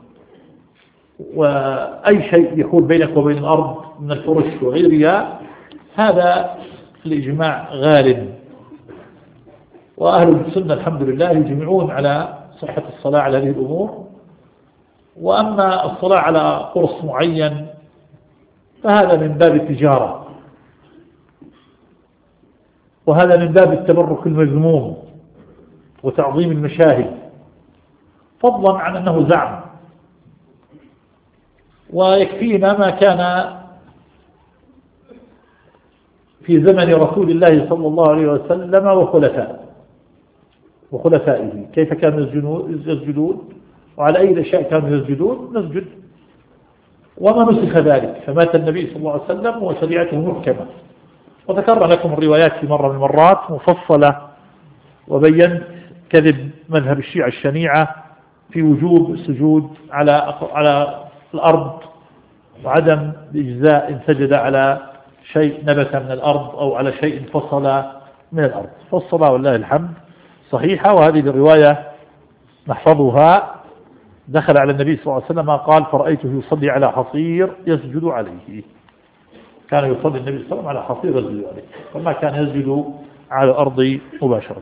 وأي شيء يحول بينك وبين الأرض من الفرش وغيرها، هذا الإجماع غالب، وأهل السنة الحمد لله يجمعون على صحة الصلاة على هذه الأمور. وأما الصلاة على قرص معين فهذا من باب التجارة، وهذا من باب التبرك المذموم وتعظيم المشاهد، فضلا عن أنه زعم. ويكفينا ما كان في زمن رسول الله صلى الله عليه وسلم وخلفائه وخلفائه كيف كانوا يسجدون وعلى أي أشياء كانوا يسجدون نسجد، وما نسخ ذلك. فمات النبي صلى الله عليه وسلم وشريعته محكمة وذكرنا لكم الروايات في مرة من المرات مفصلة، وبينت كذب مذهب الشيعة الشنيعة في وجوب السجود على على الأرض، وعدم الإجزاء إن سجد على شيء نبت من الأرض أو على شيء فصل من الأرض. فصل والله الحمد صحيحة. وهذه الرواية نحفظها. دخل على النبي صلى الله عليه وسلم قال: فرأيته يصلي على حصير يسجد عليه. كان يصلي النبي صلى الله عليه وسلم على حصير يسجد عليه، فما كان يسجد على الأرض مباشرة.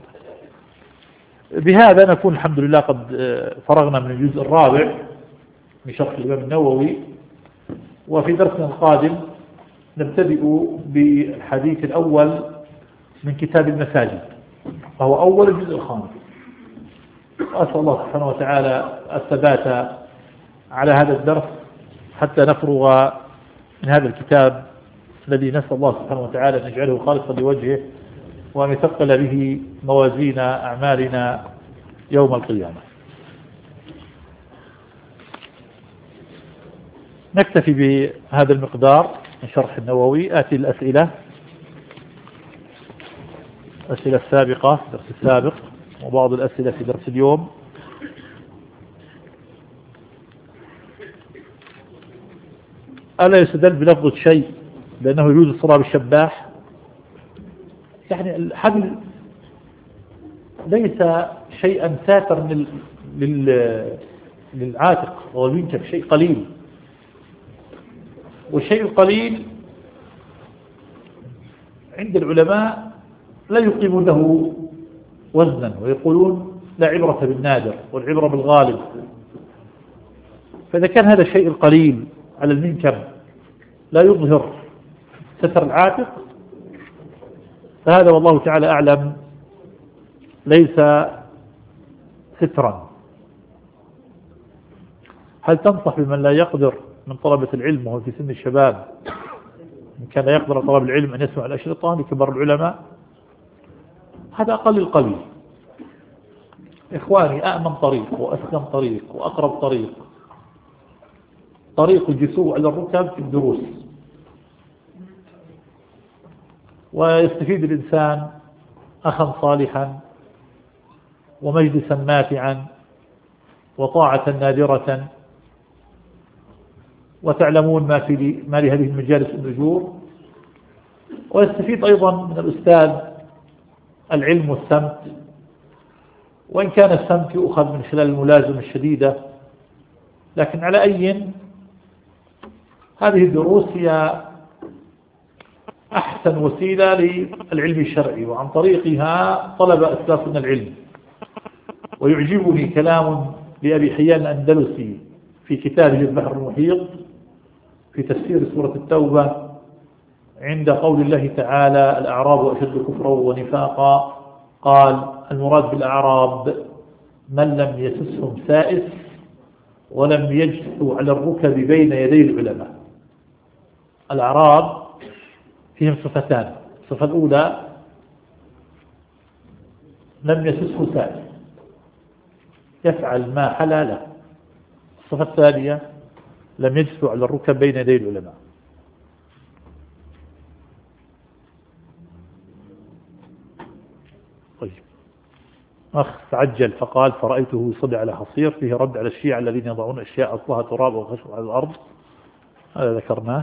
بهذا نكون الحمد لله قد فرغنا من الجزء الرابع من شرح الإمام النووي. وفي درسنا القادم نبتدئ بالحديث الأول من كتاب المساجد، وهو أول الجزء الخامس. وأسأل الله سبحانه وتعالى الثبات على هذا الدرس حتى نفرغ من هذا الكتاب الذي نسأل الله سبحانه وتعالى أن يجعله خالصا لوجهه، وأن يثقل به موازين أعمالنا يوم القيامة. نكتفي بهذا المقدار من شرح النووي. آتي الأسئلة الأسئلة السابقة في الدرس السابق، وبعض الأسئلة في درس اليوم. ألا يستدل بلفظ شيء لأنه يجوز الصلاة بالشباح؟ يعني الحبل ليس شيئا ساترا للعاتق والمنكب، شيء قليل، والشيء القليل عند العلماء لا يقيم له وزنا، ويقولون لا عبرة بالنادر والعبرة بالغالب. فإذا كان هذا الشيء القليل على المنكب لا يظهر ستر العاتق، فهذا والله تعالى أعلم ليس سترا. هل تنصح بمن لا يقدر من طلبة العلم وهو في سن الشباب، إن كان يقدر طلب العلم أن يسمع الأشرطة لكبار العلماء؟ هذا أقل القليل. إخواني، أأمن طريق وأسلم طريق وأقرب طريق طريق الجسور على الركب في الدروس، ويستفيد الإنسان أخا صالحا ومجلسا ماتعا وطاعة نادرة. وتعلمون ما في ما لهذه المجالس الأجور. ويستفيد أيضا من الأستاذ العلم والسمت، وإن كان السمت يؤخذ من خلال الملازمة الشديدة، لكن على أي هذه الدروس هي أحسن وسيلة للعلم الشرعي، وعن طريقها طلب أسلافنا العلم. ويعجبني كلام لأبي حيان الأندلسي في كتابه البحر المحيط في تفسير سورة التوبة عند قول الله تعالى: الأعراب أشد كفرا ونفاقا. قال: المراد بالأعراب من لم يسسهم سائس ولم يجثوا على الركب بين يدي العلماء. الأعراب فيهم صفتان: الصفة الأولى لم يسسه سائس يفعل ما حلا له. الصفة الثانية لم يجثوا على الركب بين يدي العلماء. طيب، أخ تعجل فقال: فرأيته يصلي على حصير، فيه رد على الشيعة الذين يضعون أشياء أصلها تراب وخشب على الأرض. هذا ذكرناه.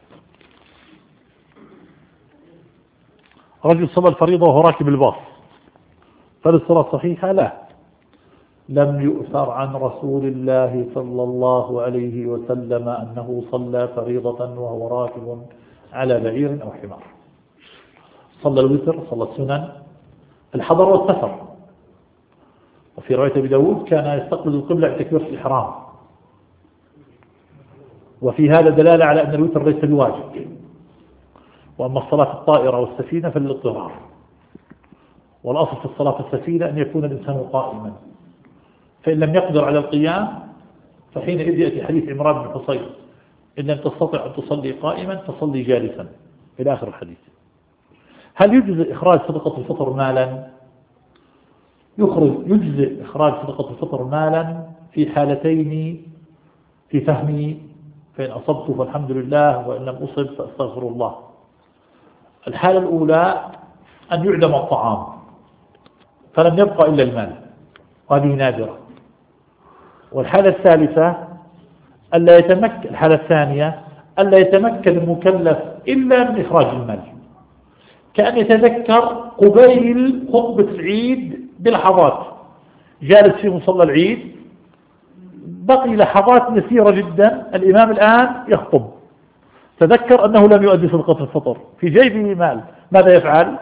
رجل صلى الفريضة وهو راكب الباص، فالصلاة صحيحة؟ لا، لم يؤثر عن رسول الله صلى الله عليه وسلم أنه صلى فريضة وهو راكب على بعير أو حمار. صلى الوتر، صلى السنن، الحضر والسفر. وفي رواية أبي داود كان يستقبل القبلة بتكبيرة الإحرام. وفي هذا دلالة على أن الوتر ليس بواجب. وأما الصلاة في الطائرة والسفينة فللاضطرار، والأصل في الصلاة في السفينة أن يكون الإنسان قائما، فإن لم يقدر على القيام فحينئذ يأتي حديث عمران بن حصين: إن لم تستطع أن تصلي قائما فصلي جالسا، إلى آخر الحديث. هل يجزئ إخراج صدقة الفطر مالا؟ يخرج يجزئ إخراج صدقة الفطر مالا في حالتين في فهمي: فإن أصبت فالحمد لله، وإن لم أصب فأستغفر الله. الحالة الأولى أن يعدم الطعام فلم يبقى إلا المال، وهذه نادرة. والحالة الثالثة ألا يتمكن الحالة الثانية ألا يتمكن المكلف إلا من إخراج المال، كأن يتذكر قبيل خطبة العيد بلحظات، جالس في مصلى العيد بقي لحظات يسيرة جدا، الإمام الآن يخطب، تذكر أنه لم يؤدي صدقة الفطر، في جيبه مال، ماذا يفعل؟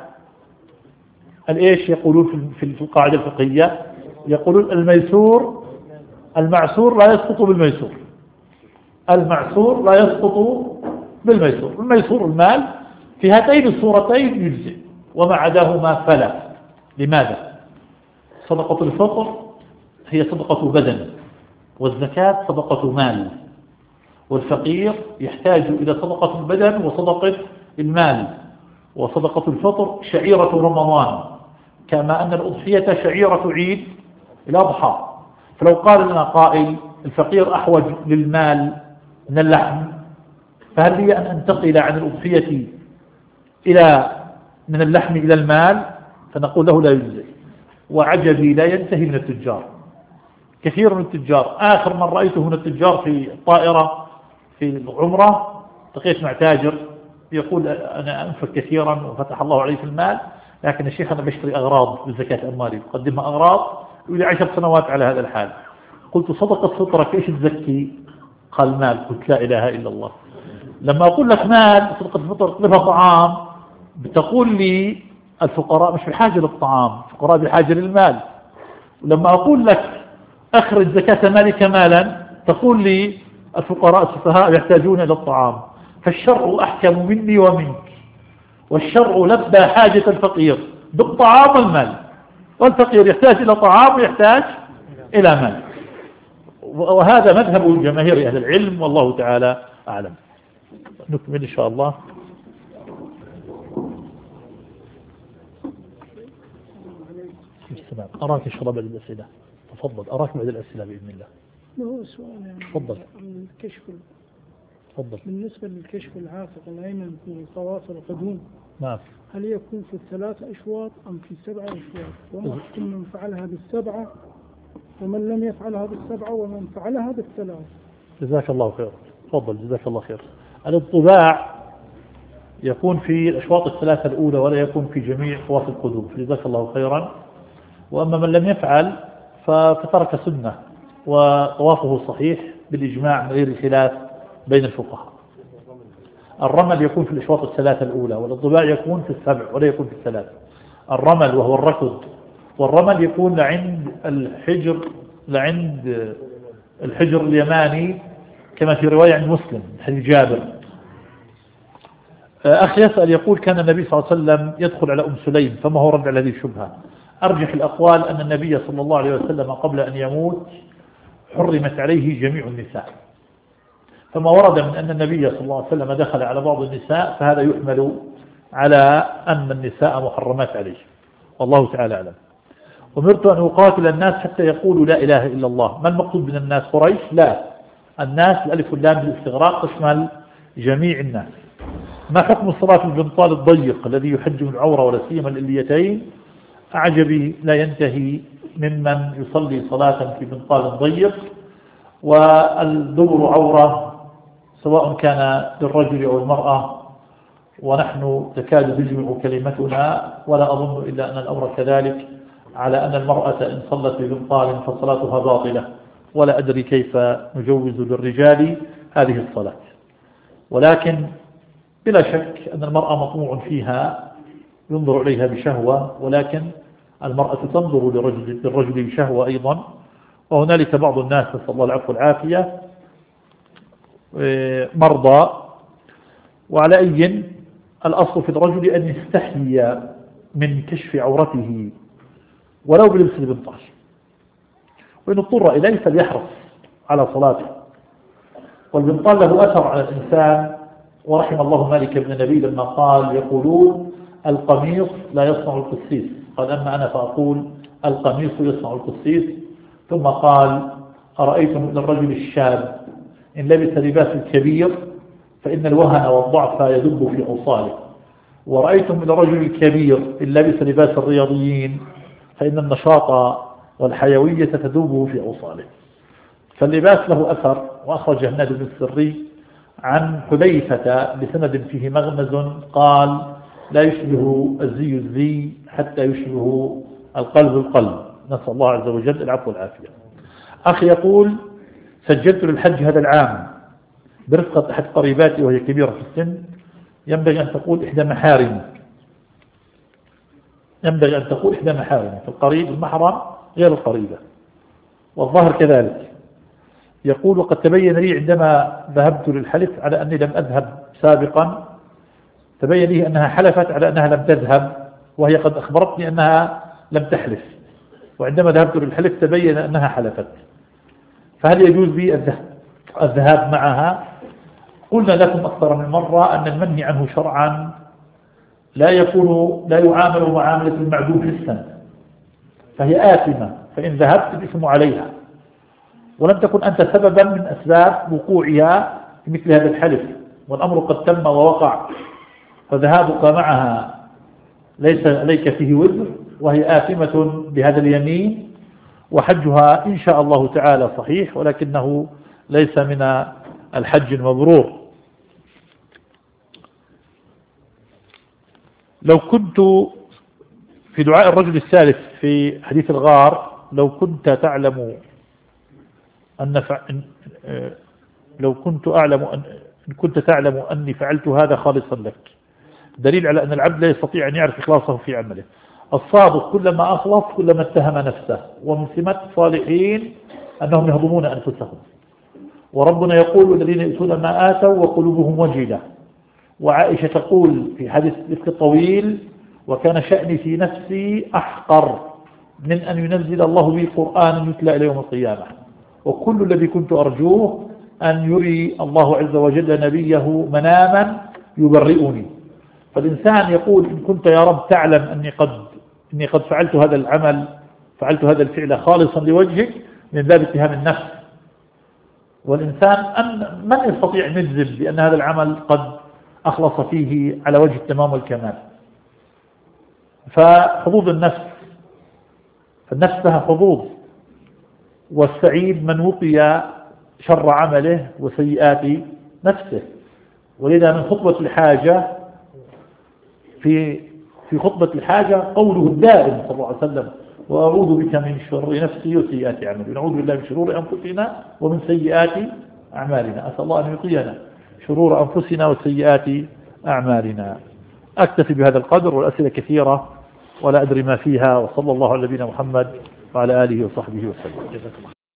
الإيش يقولون في القاعدة الفقهية؟ يقولون الميسور المعسور لا يسقط بالميسور، المعسور لا يسقط بالميسور، الميسور المال في هاتين الصورتين يجزئ، وما عداهما فلا. لماذا؟ صدقة الفطر هي صدقة بدن، والزكاة صدقة مال، والفقير يحتاج إلى صدقة البدن وصدقة المال. وصدقة الفطر شعيرة رمضان، كما أن الأضحية شعيرة عيد الأضحى. فلو قال لنا قائل الفقير أحوج للمال من اللحم، فهل لي أن أنتقل عن الأضحية إلى من اللحم إلى المال؟ فنقول له لا يجزي. وعجبي لا ينتهي من التجار، كثير من التجار، آخر من رأيته من التجار في الطائرة في العمرة التقيت مع تاجر يقول أنا أنفق كثيرا وفتح الله علي في المال، لكن الشيخ أنا بشتري أغراض بزكاة أموالي، أقدمها أغراض، يقول لي عشر سنوات على هذا الحال. قلت صدقة فطرك إيش تزكي؟ قال مال. قلت لا إله إلا الله. لما أقول لك مال صدقة الفطر تطلبها طعام، بتقول لي الفقراء مش بحاجة للطعام، الفقراء بحاجة للمال. ولما أقول لك أخرج زكاة مالك مالا، تقول لي الفقراء السفهاء يحتاجون إلى الطعام. فالشرع أحكم مني ومنك، والشرع لبى حاجة الفقير بالطعام والمال، والفقير يحتاج إلى طعام ويحتاج إلى مال. وهذا مذهب جماهير أهل العلم، والله تعالى أعلم. نكمل إن شاء الله. أراك إن شاء الله بعد الأسئلة، تفضل. أراك بعد الأسئلة بإذن الله. ما هو سؤال يعني تفضل. عن الكشف. تفضل. بالنسبة للكشف العاتق الأيمن في طواف القدوم، نعم، هل يكون في الثلاث أشواط أم في سبعة أشواط؟ وما حكم من فعلها بالسبعة ومن لم يفعلها بالسبعة ومن فعلها بالثلاث؟ جزاك الله خير. تفضل. جزاك الله خير. الانطباع يكون في الأشواط الثلاثة الأولى ولا يكون في جميع طواف القدوم، جزاك الله خيرا. وأما من لم يفعل فترك سنة، وطوافه صحيح بالإجماع من غير خلاف بين الفقهاء. الرمل يكون في الأشواط الثلاثة الأولى، والانطباع يكون في السبع ولا يكون في الثلاث. الرمل وهو الركض، والرمل يكون لعند الحجر لعند الحجر اليماني كما في رواية عن مسلم حديث جابر. أخي يسأل يقول كان النبي صلى الله عليه وسلم يدخل على أم سليم، فما هو رد على هذه الشبهة؟ أرجح الأقوال أن النبي صلى الله عليه وسلم قبل أن يموت حرمت عليه جميع النساء، فما ورد من أن النبي صلى الله عليه وسلم دخل على بعض النساء فهذا يحمل على أن النساء محرمات عليه، والله تعالى أعلم. أمرت أن أقاتل الناس حتى يقولوا لا إله إلا الله. ما المقصود من الناس؟ قريش؟ لا، الناس الألف واللام بالاستغراق تشمل جميع الناس. ما حكم الصلاة في البنطال الضيق الذي يحجم العورة ولا سيما الإليتين؟ أعجبي لا ينتهي ممن يصلي صلاة في بنطال ضيق والدبر عورة سواء كان للرجل أو المرأة، ونحن تكاد تجمع كلمتنا، ولا أظن إلا أن الأمر كذلك، على أن المرأة إن صلت ببنطال فصلاتها باطلة، ولا أدري كيف نجوز للرجال هذه الصلاة. ولكن بلا شك أن المرأة مطموع فيها، ينظر إليها بشهوة، ولكن المرأة تنظر للرجل, للرجل بشهوة أيضا. وهنالك بعض الناس نسأل الله العفو والعافية مرضى. وعلى أي الأصل في الرجل أن يستحيي من كشف عورته ولو بلبس البنطال، وإن اضطر إليه فليحرص على صلاته. والبنطال له أثر على الإنسان، ورحم الله مالك بن النبي لما قال يقولون القميص لا يصنع القسيس، قال أما أنا فأقول القميص يصنع القسيس. ثم قال أرأيتم إلى الرجل الشاب إن لبس لباس الكبير فإن الوهن والضعف يدب في أوصاله، ورأيتم من الرجل الكبير إن لبس لباس الرياضيين فإن النشاط والحيوية تذوبه في أوصاله. فاللباس له أثر. وأخرج هناد بن السري عن حذيفة بسند فيه مغمز قال لا يشبه الزي الزي حتى يشبه القلب القلب. نسأل الله عز وجل العفو والعافية. أخي يقول سجلت للحج هذا العام برفقة أحد قريباتي وهي كبيرة في السن، ينبغي أن تقول إحدى محارمي ينبغي أن تقول إحدى محارمي فالقريب المحرم غير القريبة، والظاهر كذلك. يقول وقد تبين لي عندما ذهبت للحلف على أني لم أذهب سابقا، تبين لي أنها حلفت على أنها لم تذهب وهي قد أخبرتني أنها لم تحلف، وعندما ذهبت للحلف تبين أنها حلفت، فهل يجوز لي الذهاب معها؟ قلنا لكم أكثر من مرة أن المنهي عنه شرعا لا يكون لا يعامل معاملة المعدوم حسا، فهي آثمة، فإن ذهبت الإثم عليها، ولم تكن أنت سببا من أسباب وقوعها في مثل هذا الحلف، والأمر قد تم ووقع، فذهابك معها ليس عليك فيه وزر، وهي آثمة بهذا اليمين، وحجها إن شاء الله تعالى صحيح، ولكنه ليس من الحج المبرور. لو كنت في دعاء الرجل الثالث في حديث الغار لو كنت تعلم أن ف... لو كنت أعلم أن إن كنت تعلم أني فعلت هذا خالصا لك، دليل على أن العبد لا يستطيع أن يعرف إخلاصه في عمله. الصادق كلما أخلص كلما اتهم نفسه، ومن سمة الصالحين أنهم يهضمون أنفسهم، وربنا يقول الذين يؤتون ما آتوا وقلوبهم وجلة. وعائشة تقول في حديث الإفك الطويل وكان شأني في نفسي أحقر من أن ينزل الله بي قرآن يتلى إلى يوم القيامة، وكل الذي كنت أرجوه أن يري الله عز وجل نبيه مناما يبرئني. فالإنسان يقول إن كنت يا رب تعلم أني قد إني قد فعلت هذا العمل فعلت هذا الفعل خالصا لوجهك، من باب اتهام النفس. والإنسان أن من يستطيع أن يجزم بأن هذا العمل قد أخلص فيه على وجه التمام والكمال؟ فحظوظ النفس فالنفس لها حظوظ، والسعيد من وقي شر عمله وسيئات نفسه. ولذا من خطبة الحاجة في في خطبة الحاجة قوله الدائم صلى الله عليه وسلم وأعوذ بك من شر نفسي وسيئات أعمالي، نعوذ بالله من شرور أنفسنا ومن سيئات أعمالنا، أسأل الله أن يقينا شرور أنفسنا وسيئات أعمالنا. أكتفي بهذا القدر، والأسئلة كثيرة ولا أدري ما فيها، وصلى الله على نبينا محمد وعلى آله وصحبه وسلم.